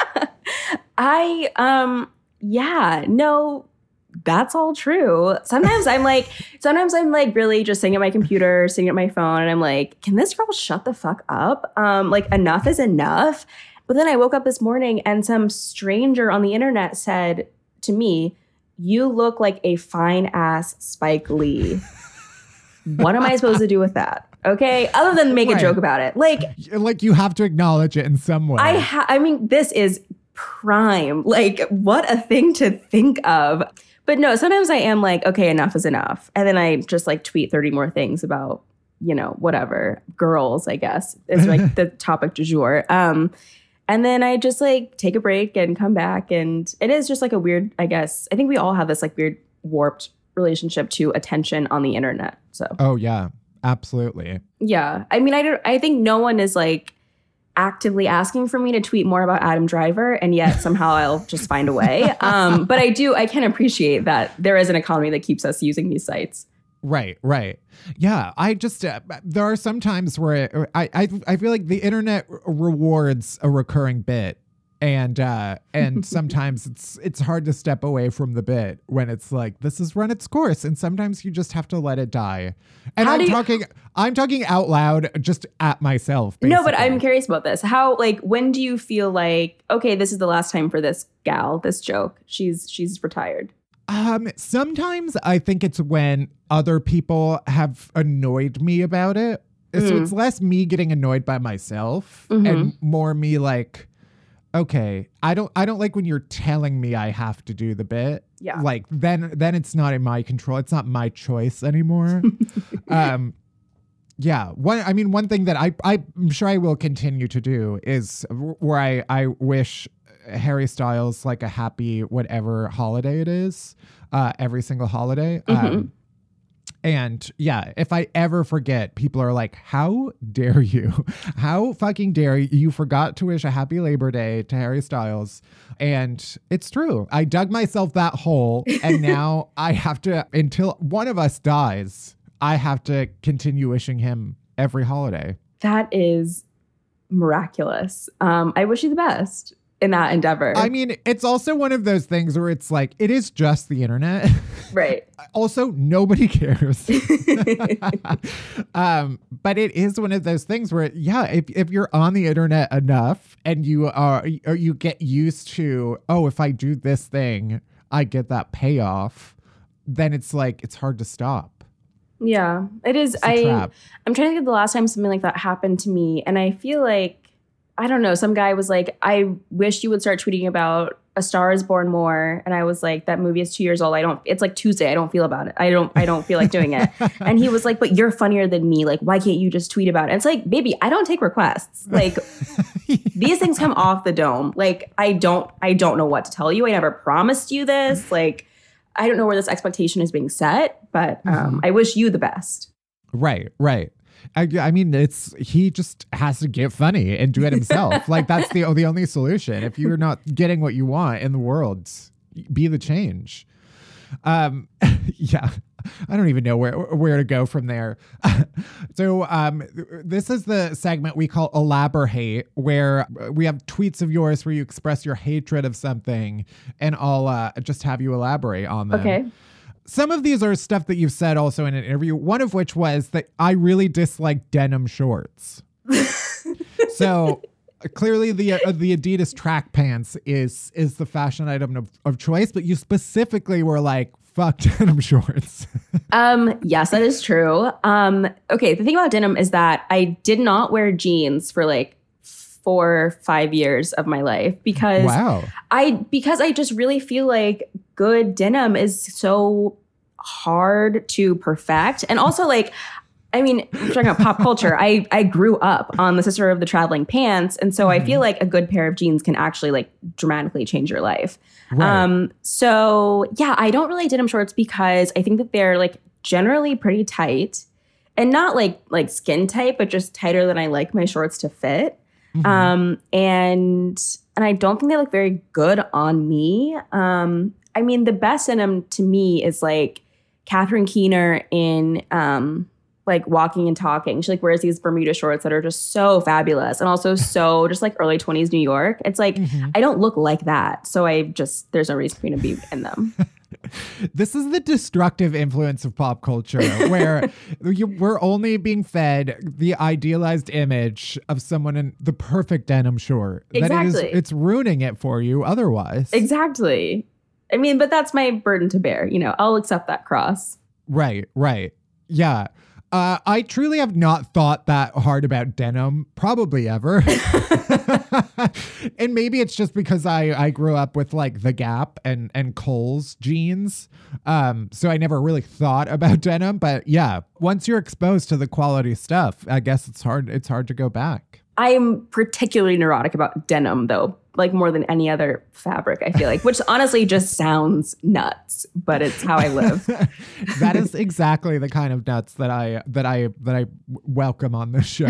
That's all true. Sometimes I'm like really just sitting at my computer, sitting at my phone, and I'm like, can this girl shut the fuck up? Like enough is enough. But then I woke up this morning and some stranger on the internet said to me, "You look like a fine ass Spike Lee." What am I supposed to do with that? Okay. Other than make a joke about it. Like you have to acknowledge it in some way. I mean, this is prime. Like, what a thing to think of. But no, sometimes I am like, okay, enough is enough. And then I just like tweet 30 more things about, you know, whatever, girls, I guess, is like the topic du jour. And then I just like take a break and come back. And it is just like a weird, I guess, I think we all have this like weird warped relationship to attention on the internet. So. Oh, yeah, absolutely. Yeah. I mean, I think no one is like actively asking for me to tweet more about Adam Driver, and yet somehow I'll just find a way. But I can appreciate that there is an economy that keeps us using these sites. Right. Yeah, I just there are some times where I feel like the internet rewards a recurring bit, and sometimes it's hard to step away from the bit when it's like this has run its course, and sometimes you just have to let it die. And I'm talking out loud just at myself, basically. No, but I'm curious about this. How, like, when do you feel like, okay, this is the last time for this gal, this joke, she's retired? Sometimes I think it's when other people have annoyed me about it. So it's less me getting annoyed by myself and more me like, okay, I don't like when you're telling me I have to do the bit. Yeah. Like then it's not in my control. It's not my choice anymore. Yeah. One thing that I'm sure I will continue to do is where I wish Harry Styles like a happy whatever holiday it is, every single holiday. And yeah, if I ever forget, people are like, how dare you? How fucking dare you? You forgot to wish a happy Labor Day to Harry Styles. And it's true. I dug myself that hole. And now I have to, until one of us dies, I have to continue wishing him every holiday. That is miraculous. I wish you the best in that endeavor. I mean, it's also one of those things where it's like, it is just the internet. Right. Also, nobody cares. But it is one of those things where, yeah, if you're on the internet enough and you get used to, oh, if I do this thing, I get that payoff, then it's like, it's hard to stop. Yeah, it is. I'm trying to think of the last time something like that happened to me. And I feel like, I don't know, some guy was like, I wish you would start tweeting about A Star Is Born more. And I was like, that movie is 2 years old. It's like Tuesday. I don't feel about it. I don't feel like doing it. And he was like, but you're funnier than me. Like, why can't you just tweet about it? And it's like, baby, I don't take requests. Like these things come off the dome. Like, I don't know what to tell you. I never promised you this. Like, I don't know where this expectation is being set, but I wish you the best. Right. I mean, he just has to get funny and do it himself. Like that's the only solution. If you're not getting what you want in the world, be the change. Yeah, I don't even know where to go from there. So this is the segment we call Elaborate, where we have tweets of yours where you express your hatred of something, and I'll just have you elaborate on them. Okay. Some of these are stuff that you've said also in an interview, one of which was that I really dislike denim shorts. So clearly the Adidas track pants is the fashion item of choice, but you specifically were like, fuck denim shorts. Yes, that is true. Okay, the thing about denim is that I did not wear jeans for like 4 or 5 years of my life because I just really feel like good denim is so hard to perfect. And also like, I mean, talking about pop culture, I grew up on the Sister of the Traveling Pants. And so I feel like a good pair of jeans can actually like dramatically change your life. Right. So yeah, I don't really denim shorts because I think that they're like generally pretty tight and not like skin tight, but just tighter than I like my shorts to fit. And I don't think they look very good on me. I mean, the best denim to me is like Catherine Keener in like Walking and Talking. She like wears these Bermuda shorts that are just so fabulous and also so just like early 20s New York. It's like, I don't look like that. So there's no reason for me to be in them. This is the destructive influence of pop culture where we're only being fed the idealized image of someone in the perfect denim short. Exactly. It's ruining it for you otherwise. Exactly. I mean, but that's my burden to bear. You know, I'll accept that cross. Right. Yeah. I truly have not thought that hard about denim, probably ever. And maybe it's just because I grew up with like the Gap and Kohl's jeans. So I never really thought about denim. But yeah, once you're exposed to the quality stuff, I guess it's hard to go back. I'm particularly neurotic about denim, though, like more than any other fabric, I feel like, which honestly just sounds nuts, but it's how I live. That is exactly the kind of nuts that I welcome on the show.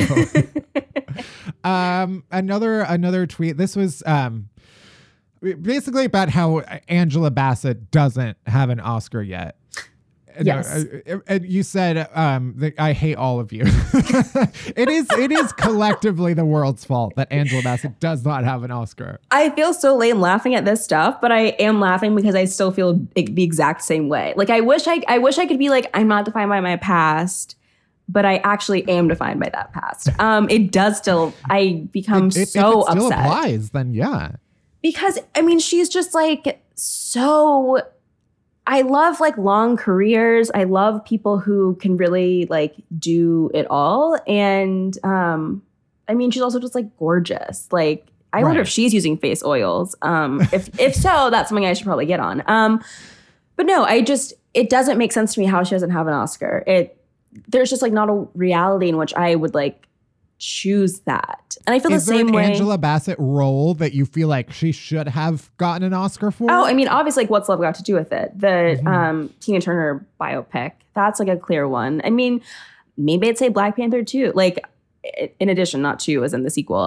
Another tweet. This was basically about how Angela Bassett doesn't have an Oscar yet. Yes. And you said that I hate all of you. It is collectively the world's fault that Angela Bassett does not have an Oscar. I feel so lame laughing at this stuff, but I am laughing because I still feel the exact same way. Like I wish I could be like, I'm not defined by my past, but I actually am defined by that past. It does still. I become so if it still upset. Applies, then yeah. Because I mean, she's just like so. I love like long careers. I love people who can really like do it all. And I mean, she's also just like gorgeous. Like I wonder if she's using face oils. If so, that's something I should probably get on. But no, it doesn't make sense to me how she doesn't have an Oscar. There's just like not a reality in which I would like choose that. And I feel the same way. Is there an Angela Bassett role that you feel like she should have gotten an Oscar for? Oh, I mean, obviously, like, What's Love Got to Do with It? The Tina Turner biopic. That's like a clear one. I mean, maybe I'd say Black Panther 2. Like, in addition, not 2 as in the sequel.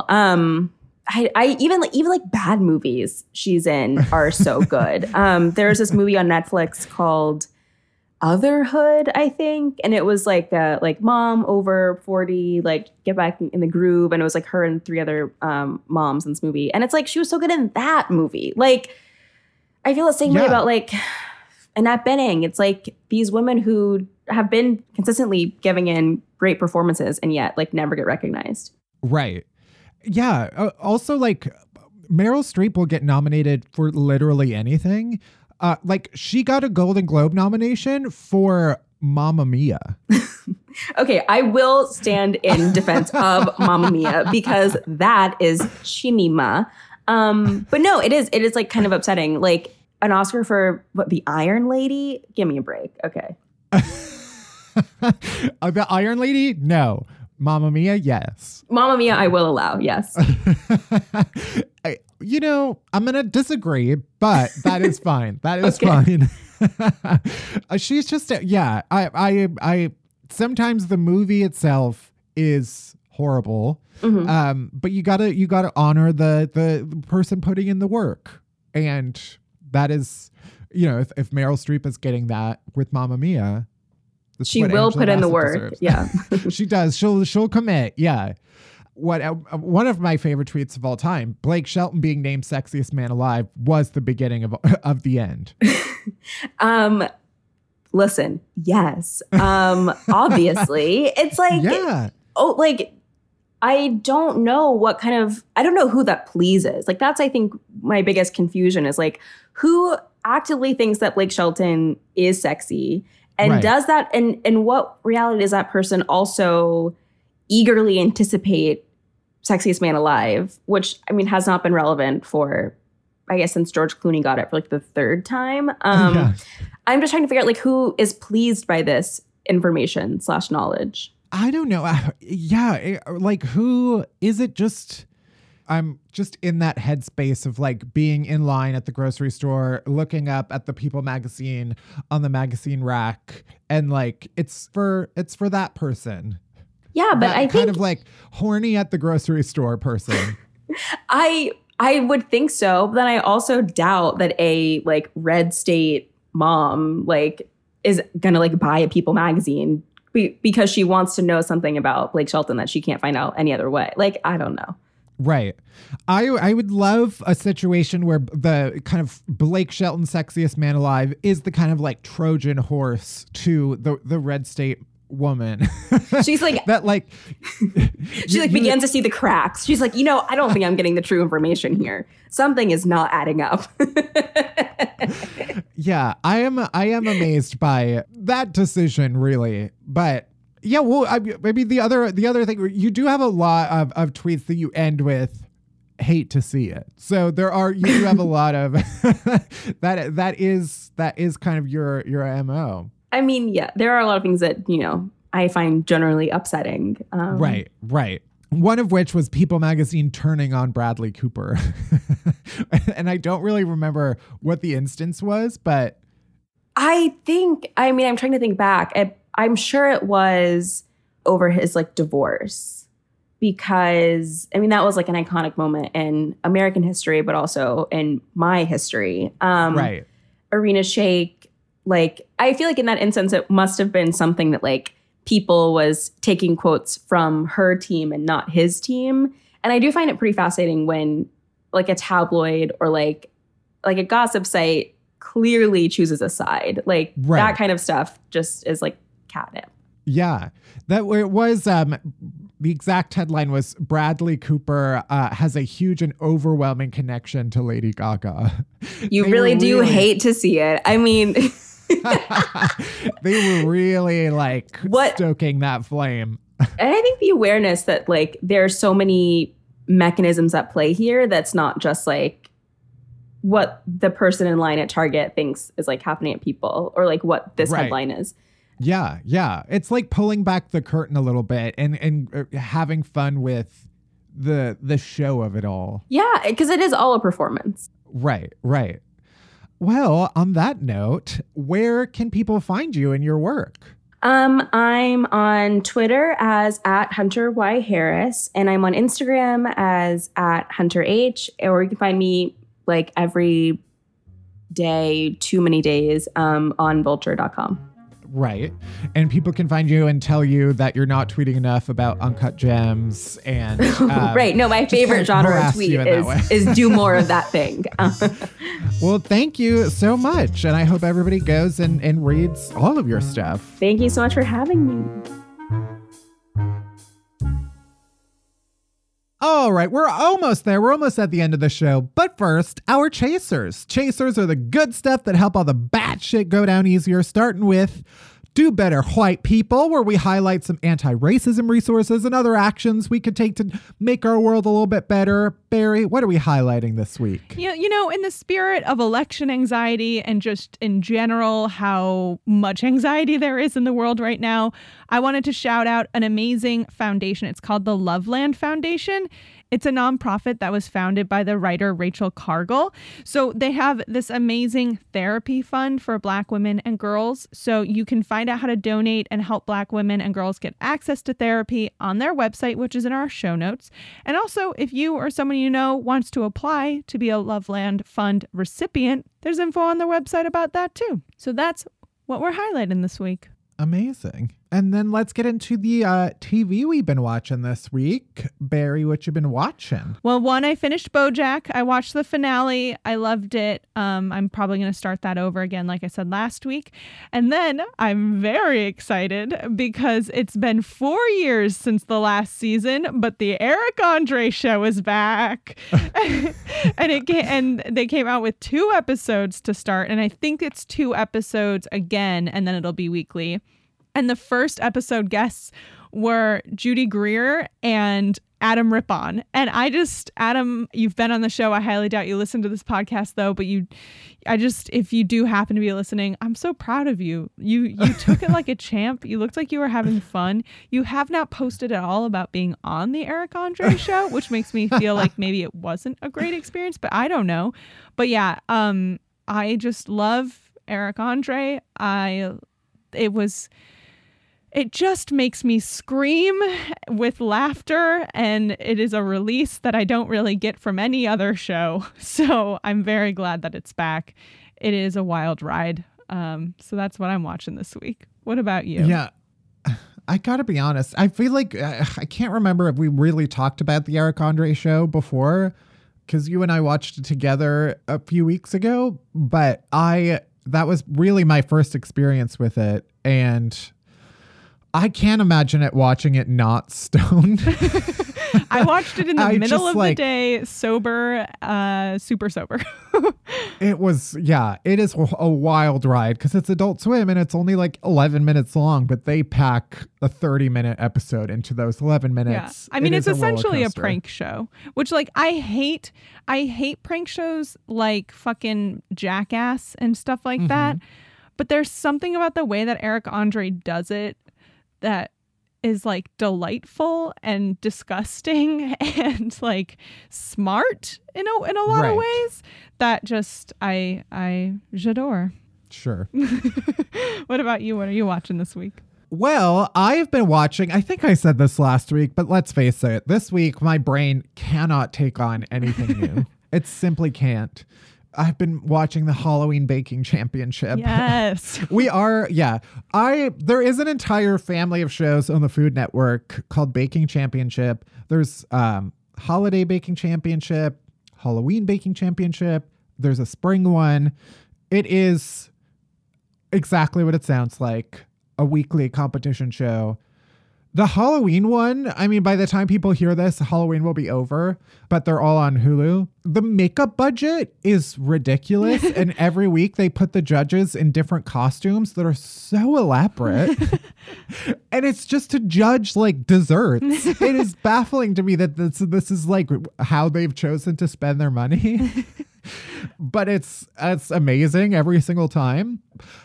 I even like bad movies she's in are so good. There's this movie on Netflix called Otherhood, I think, and it was like mom over 40, like get back in the groove, and it was like her and 3 other moms in this movie, and it's like she was so good in that movie. Like I feel the same way about like Annette Bening. It's like these women who have been consistently giving in great performances and yet like never get recognized. Right. Yeah. Also, like Meryl Streep will get nominated for literally anything. Like she got a Golden Globe nomination for Mamma Mia. Okay, I will stand in defense of Mamma Mia because that is cinema. But no, it is like kind of upsetting. Like an Oscar for the Iron Lady? Give me a break. Okay. The Iron Lady? No. Mamma Mia? Yes. Mamma Mia, I will allow. Yes. I'm going to disagree, but that is fine. That is fine. She's just, I sometimes the movie itself is horrible. But you gotta honor the person putting in the work. And that is, if Meryl Streep is getting that with Mamma Mia, she will put in the work. Deserves. Yeah. She does. She'll commit. Yeah. One of my favorite tweets of all time, Blake Shelton being named sexiest man alive was the beginning of the end. Listen, yes. Obviously. It's like, I don't know I don't know who that pleases. Like, that's, I think, my biggest confusion is like, who actively thinks that Blake Shelton is sexy and does that, and what reality does that person also eagerly anticipate sexiest man alive, which, I mean, has not been relevant for, I guess, since George Clooney got it for like the 3rd time. I'm just trying to figure out like who is pleased by this information / knowledge. I don't know. Like who is it? I'm just in that headspace of like being in line at the grocery store, looking up at the People magazine on the magazine rack, and like it's for that person. Yeah, but that I think kind of like horny at the grocery store person. I would think so, but then I also doubt that a like red state mom like is gonna like buy a People magazine because she wants to know something about Blake Shelton that she can't find out any other way. Like, I don't know. Right. I would love a situation where the kind of Blake Shelton sexiest man alive is the kind of like Trojan horse to the red state woman. She's like that, like she like begins to see the cracks. She's like, I don't think I'm getting the true information here. Something is not adding up. Yeah, I am amazed by that decision, really. But Yeah, well, maybe the other thing, you do have a lot of tweets that you end with hate to see it. So you do have a lot of that is kind of your MO. I mean, yeah, there are a lot of things that, I find generally upsetting. Right. One of which was People Magazine turning on Bradley Cooper. And I don't really remember what the instance was, but I'm trying to think back. I'm sure it was over his divorce, because that was an iconic moment in American history, but also in my history. Right. Irina Shayk, I feel in that instance, it must have been something that People was taking quotes from her team and not his team. And I do find it pretty fascinating when a tabloid or a gossip site clearly chooses a side. Right. That kind of stuff just is catnip. Yeah. That it was the exact headline was Bradley Cooper has a huge and overwhelming connection to Lady Gaga. You really do hate to see it. I mean, they were really stoking that flame. And I think the awareness that there are so many mechanisms at play here, that's not just what the person in line at Target thinks is happening at People, or what this headline is. Yeah. It's pulling back the curtain a little bit and having fun with the show of it all. Yeah, because it is all a performance. Right. Well, on that note, where can people find you and your work? I'm on Twitter as @HunterYHarris, and I'm on Instagram as @HunterH, or you can find me every day, too many days, on vulture.com. Right. And people can find you and tell you that you're not tweeting enough about Uncut Gems and right. No, my favorite genre of tweet is do more of that thing. Well, thank you so much. And I hope everybody goes and reads all of your stuff. Thank you so much for having me. All right, we're almost there. We're almost at the end of the show. But first, our chasers. Chasers are the good stuff that help all the bad shit go down easier, starting with Do Better White People, where we highlight some anti-racism resources and other actions we could take to make our world a little bit better. Barry, what are we highlighting this week? In the spirit of election anxiety and just in general how much anxiety there is in the world right now, I wanted to shout out an amazing foundation. It's called the Loveland Foundation. It's a nonprofit that was founded by the writer Rachel Cargle. So they have this amazing therapy fund for Black women and girls. So you can find out how to donate and help Black women and girls get access to therapy on their website, which is in our show notes. And also, if you or someone you know wants to apply to be a Loveland Fund recipient, there's info on their website about that too. So that's what we're highlighting this week. Amazing. And then let's get into the TV we've been watching this week. Barry, what you been watching? Well, one, I finished BoJack. I watched the finale. I loved it. I'm probably going to start that over again, like I said last week. And then I'm very excited because it's been 4 years since the last season, but the Eric Andre show is back. and they came out with 2 episodes to start. And I think it's 2 episodes again, and then it'll be weekly. And the first episode guests were Judy Greer and Adam Rippon. And Adam, you've been on the show. I highly doubt you listen to this podcast though, but if you do happen to be listening, I'm so proud of you. You took it like a champ. You looked like you were having fun. You have not posted at all about being on the Eric Andre show, which makes me feel like maybe it wasn't a great experience, but I don't know. But yeah, I just love Eric Andre. It just makes me scream with laughter, and it is a release that I don't really get from any other show. So I'm very glad that it's back. It is a wild ride. So that's what I'm watching this week. What about you? Yeah, I gotta be honest. I feel like I can't remember if we really talked about the Eric Andre show before, because you and I watched it together a few weeks ago, but that was really my first experience with it, and I can't imagine watching it not stoned. I watched it in the middle of the like, day, sober, super sober. It is a wild ride because it's Adult Swim and it's only like 11 minutes long, but they pack a 30-minute episode into those 11 minutes. Yeah. I mean, it's essentially a prank show, which like I hate prank shows like fucking Jackass and stuff like that. But there's something about the way that Eric Andre does it that is like delightful and disgusting and like smart in a lot of ways that just j'adore. Sure. What about you? What are you watching this week? Well, I've been watching, I think I said this last week, but let's face it, this week my brain cannot take on anything new. It simply can't. I've been watching the Halloween Baking Championship. Yes. There is an entire family of shows on the Food Network called Baking Championship. There's Holiday Baking Championship, Halloween Baking Championship. There's a spring one. It is exactly what it sounds like, a weekly competition show. The Halloween one, I mean, by the time people hear this, Halloween will be over, but they're all on Hulu. The makeup budget is ridiculous. And every week they put the judges in different costumes that are so elaborate. And it's just to judge like desserts. It is baffling to me that this is like how they've chosen to spend their money. But it's amazing every single time.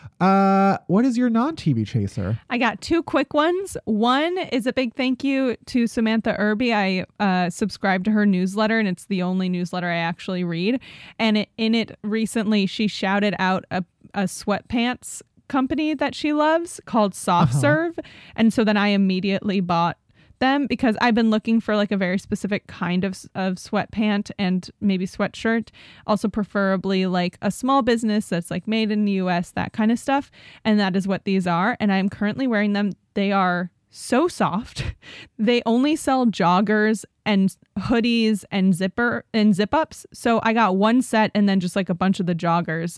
What is your non-TV chaser? I got two quick ones. One is a big thank you to Samantha Irby. I subscribed to her newsletter, and it's the only newsletter I actually read. And in it recently, she shouted out a sweatpants company that she loves called Soft Serve. And so then I immediately bought them because I've been looking for like a very specific kind of sweatpant and maybe sweatshirt, also preferably like a small business that's like made in the US, that kind of stuff. And that is what these are. And I'm currently wearing them. They are so soft. They only sell joggers and hoodies and zip ups. So I got one set and then just like a bunch of the joggers.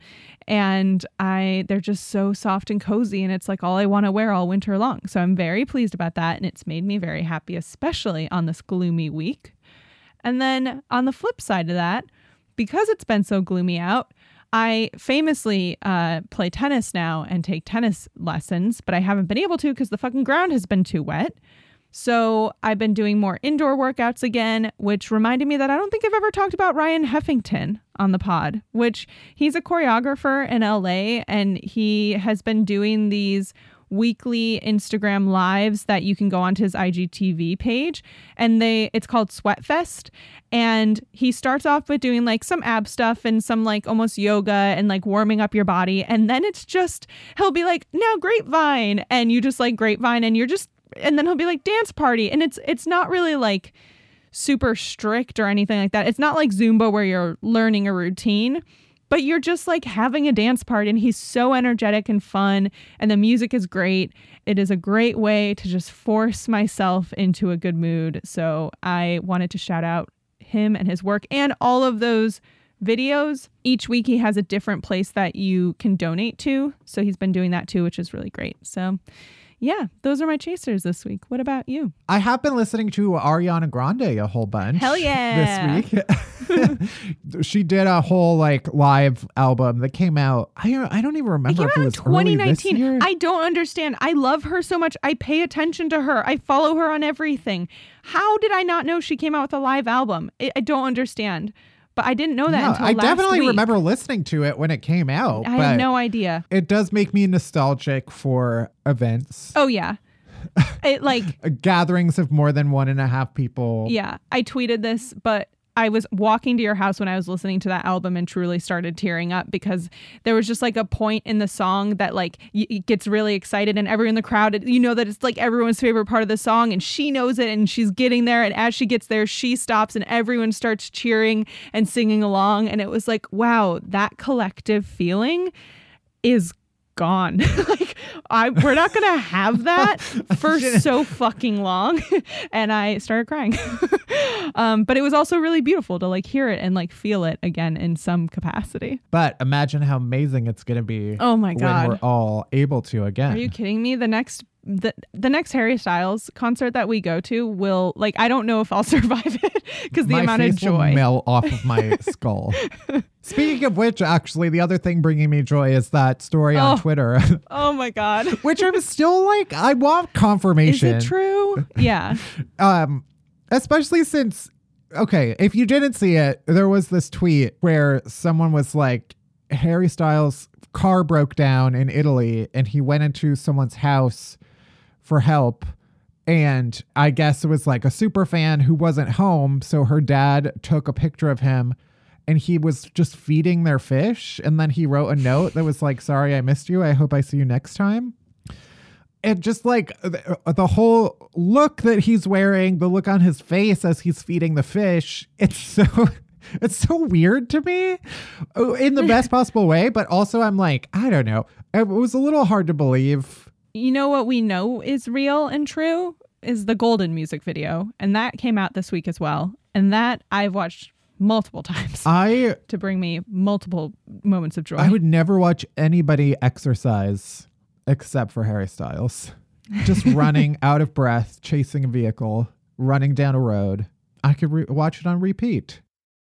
And they're just so soft and cozy, and it's like all I want to wear all winter long. So I'm very pleased about that, and it's made me very happy, especially on this gloomy week. And then on the flip side of that, because it's been so gloomy out, I famously play tennis now and take tennis lessons, but I haven't been able to because the fucking ground has been too wet. So I've been doing more indoor workouts again, which reminded me that I don't think I've ever talked about Ryan Heffington on the pod, which he's a choreographer in LA, and he has been doing these weekly Instagram lives that you can go onto his IGTV page, and it's called Sweatfest. And he starts off with doing like some ab stuff and some like almost yoga and like warming up your body. And then it's just, he'll be like, now grapevine. And you just like grapevine and then he'll be like dance party. And it's not really like super strict or anything like that. It's not like Zumba where you're learning a routine, but you're just like having a dance party, and he's so energetic and fun, and the music is great. It is a great way to just force myself into a good mood. So I wanted to shout out him and his work and all of those videos. Each week he has a different place that you can donate to. So he's been doing that too, which is really great. So yeah, those are my chasers this week. What about you? I have been listening to Ariana Grande a whole bunch. Hell yeah. This week. She did a whole like live album that came out. I don't even remember if it was 2019. Early this year. I don't understand. I love her so much. I pay attention to her. I follow her on everything. How did I not know she came out with a live album? I don't understand. But I didn't know that until last week. I definitely remember listening to it when it came out. I had no idea. It does make me nostalgic for events. Oh, yeah. It like gatherings of more than 1.5 people. Yeah. I tweeted this, but I was walking to your house when I was listening to that album and truly started tearing up because there was just like a point in the song that like it gets really excited, and everyone in the crowd, you know that it's like everyone's favorite part of the song, and she knows it and she's getting there. And as she gets there, she stops and everyone starts cheering and singing along. And it was like, wow, that collective feeling is gone. Like we're not gonna have that for so fucking long. And I started crying. But it was also really beautiful to like hear it and like feel it again in some capacity. But imagine how amazing it's gonna be. Oh my God, when we're all able to again. Are you kidding me? The next the next Harry Styles concert that we go to will, like, I don't know if I'll survive it because the amount of joy will melt off of my skull. Speaking of which, actually, the other thing bringing me joy is that story on Twitter. Oh my God. Which I'm still like, I want confirmation. Is it true? Yeah. Especially since, okay, if you didn't see it, there was this tweet where someone was like, Harry Styles' car broke down in Italy and he went into someone's house for help. And I guess it was like a super fan who wasn't home. So her dad took a picture of him and he was just feeding their fish. And then he wrote a note that was like, sorry, I missed you. I hope I see you next time. And just like the whole look that he's wearing, the look on his face as he's feeding the fish, it's so weird to me in the best possible way. But also I'm like, I don't know. It was a little hard to believe. You know what we know is real and true is the Golden music video. And that came out this week as well. And that I've watched multiple times to bring me multiple moments of joy. I would never watch anybody exercise except for Harry Styles. Just running out of breath, chasing a vehicle, running down a road. I could watch it on repeat.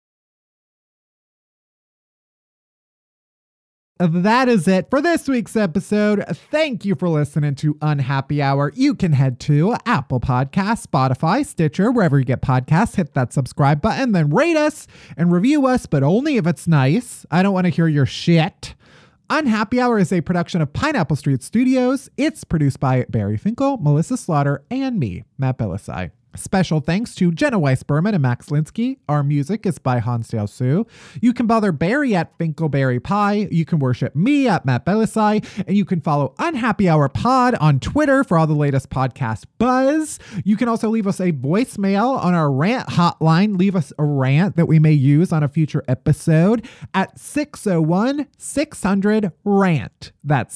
That is it for this week's episode. Thank you for listening to Unhappy Hour. You can head to Apple Podcasts, Spotify, Stitcher, wherever you get podcasts. Hit that subscribe button, then rate us and review us, but only if it's nice. I don't want to hear your shit. Unhappy Hour is a production of Pineapple Street Studios. It's produced by Barry Finkel, Melissa Slaughter, and me, Matt Belisai. Special thanks to Jenna Weiss-Berman and Max Linsky. Our music is by Hansdale Sue. You can bother Barry at Finkelberry Pie. You can worship me at Matt Belisai. And you can follow Unhappy Hour Pod on Twitter for all the latest podcast buzz. You can also leave us a voicemail on our rant hotline. Leave us a rant that we may use on a future episode at 601-600-RANT. That's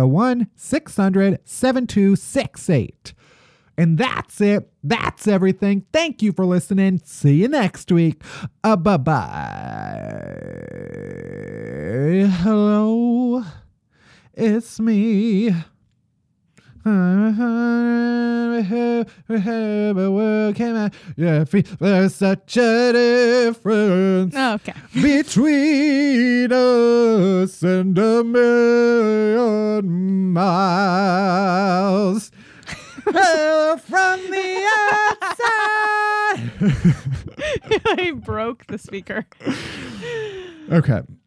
601-600-7268. And that's it. That's everything. Thank you for listening. See you next week. Bye-bye. Hello. It's me. There's such a difference between us and a million miles. From the outside. I broke the speaker. Okay.